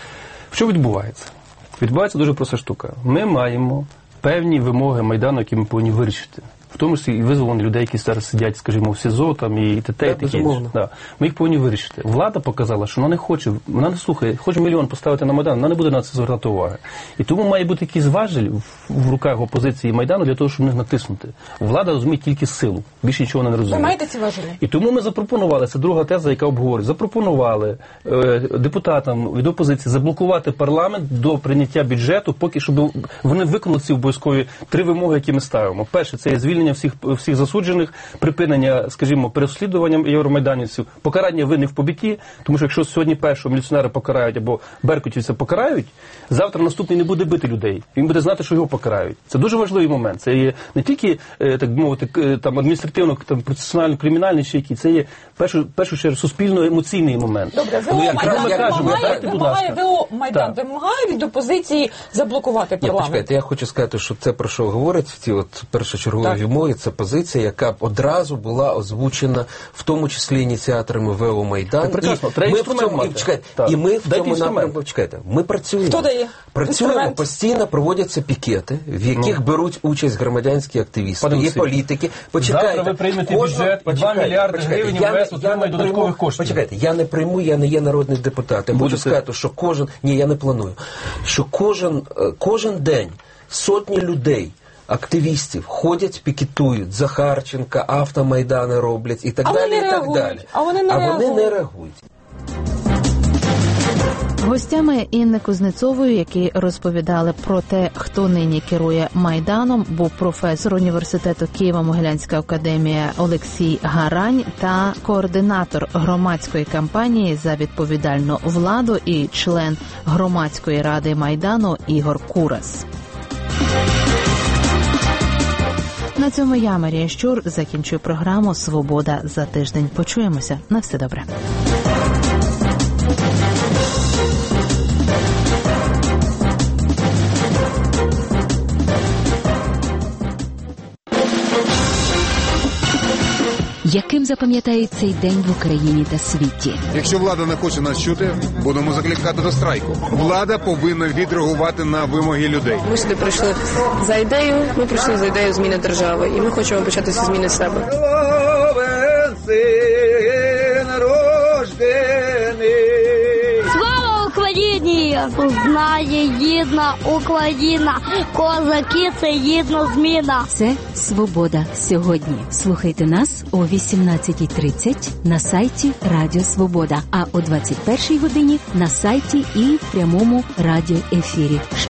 Speaker 6: Що відбувається? Відбувається дуже проста штука. Ми маємо певні вимоги Майдану, які ми повинні вирішити. В тому числі і визволені людей, які зараз сидять, скажімо, в СІЗО, там, і т.т. і таке інше. Да. Ми їх повинні вирішити. Влада показала, що вона не хоче, вона не слухає, хоче мільйон поставити на Майдан, вона не буде на це звертати уваги. І тому має бути якийсь важель в, в руках опозиції Майдану для того, щоб них натиснути. Влада розуміє тільки силу, більше нічого не розуміє.
Speaker 16: Ви маєте ці важелі?
Speaker 6: І тому ми запропонували, це друга теза, яка обговорює, запропонували е, депутатам від опозиції заблокувати парламент до прийняття бюджету, поки щоб вони виконали ці обов'язкові три вимоги, які ми ставимо. Перше, це є звільнення всіх, всіх засуджених, припинення, скажімо, переслідуванням євромайданівців, покарання винних в побитті, тому що якщо сьогодні першого міліціонера покарають або беркутівця покарають, завтра наступний не буде бити людей. Він буде знати, що його покарають. Це дуже важливий момент. Це є не тільки, е, так би мовити, е, там адміністративно, там процесуально кримінальний чи який, це є першу першу чергу суспільно-емоційний момент.
Speaker 16: Добре, ВО
Speaker 6: Ну,
Speaker 16: Майдан
Speaker 6: кажемо,
Speaker 16: вимагає,
Speaker 6: дайте, будь ласка.
Speaker 16: вимагає ВО Майдан,
Speaker 6: Так.
Speaker 16: вимагає від опозиції заблокувати
Speaker 14: Ні,
Speaker 16: парламент.
Speaker 14: почекайте, я хочу сказати, що це про що говорять ці от першочергові
Speaker 16: Так.
Speaker 14: вимоги, це позиція, яка б одразу була озвучена, в тому числі ініціаторами ВО Майдан.
Speaker 6: Так, прекрасно. Треба
Speaker 14: ми в
Speaker 6: інструмент
Speaker 14: цьому, і,
Speaker 6: мати.
Speaker 14: чекайте,
Speaker 6: Так.
Speaker 14: і ми в
Speaker 6: Дайте
Speaker 14: цьому
Speaker 6: інструмент.
Speaker 14: напрямку, чекайте, ми працюємо.
Speaker 16: Хто дає?
Speaker 14: Працюємо,
Speaker 16: Інструмент?
Speaker 14: постійно проводяться пікети, в яких
Speaker 6: Ну.
Speaker 14: беруть участь громадянські активісти,
Speaker 6: Пане
Speaker 14: і
Speaker 6: Олексій,
Speaker 14: політики. Почекайте.
Speaker 6: завтра ви приймете
Speaker 14: кожного-
Speaker 6: бюджет, і два
Speaker 14: почекайте,
Speaker 6: мільярди
Speaker 14: почекайте.
Speaker 6: гривень
Speaker 14: Я не-
Speaker 6: МВС
Speaker 14: я
Speaker 6: отримає
Speaker 14: не
Speaker 6: додаткових
Speaker 14: прийму-
Speaker 6: коштів.
Speaker 14: Почекайте, я не прийму, я не є народний депутат. Я
Speaker 6: Будете.
Speaker 14: хочу сказати, що кожен, ні, я не планую, що кожен, е, кожен день сотні людей, активістів ходять, пікетують, Захарченка, автомайдани роблять і так
Speaker 16: А вони
Speaker 14: далі,
Speaker 16: не
Speaker 14: і так
Speaker 16: реагують.
Speaker 14: далі.
Speaker 16: А вони не
Speaker 14: а вони не
Speaker 16: реагують.
Speaker 14: реагують.
Speaker 1: Гостями Інни Кузнецової, які розповідали про те, хто нині керує Майданом, був професор університету Києво-Могилянська академія Олексій Гарань та координатор громадської кампанії за відповідальну владу і член громадської ради Майдану Ігор Курас. На цьому я, Марія Щур, закінчую програму «Свобода за тиждень». Почуємося. На все добре.
Speaker 8: Яким запам'ятають цей день в Україні та світі?
Speaker 17: Якщо влада не хоче нас чути, будемо закликати до страйку. Влада повинна відреагувати на вимоги людей.
Speaker 18: Ми сюди прийшли за ідею, ми прийшли за ідею зміни держави, і ми хочемо початися зміни себе.
Speaker 19: Слава Україні! Знає єдна Україна, козаки – це єдна зміна.
Speaker 8: Це «Свобода сьогодні». Слухайте нас о вісімнадцятій тридцять на сайті Радіо Свобода, а о двадцять першій годині на сайті і в прямому радіоефірі.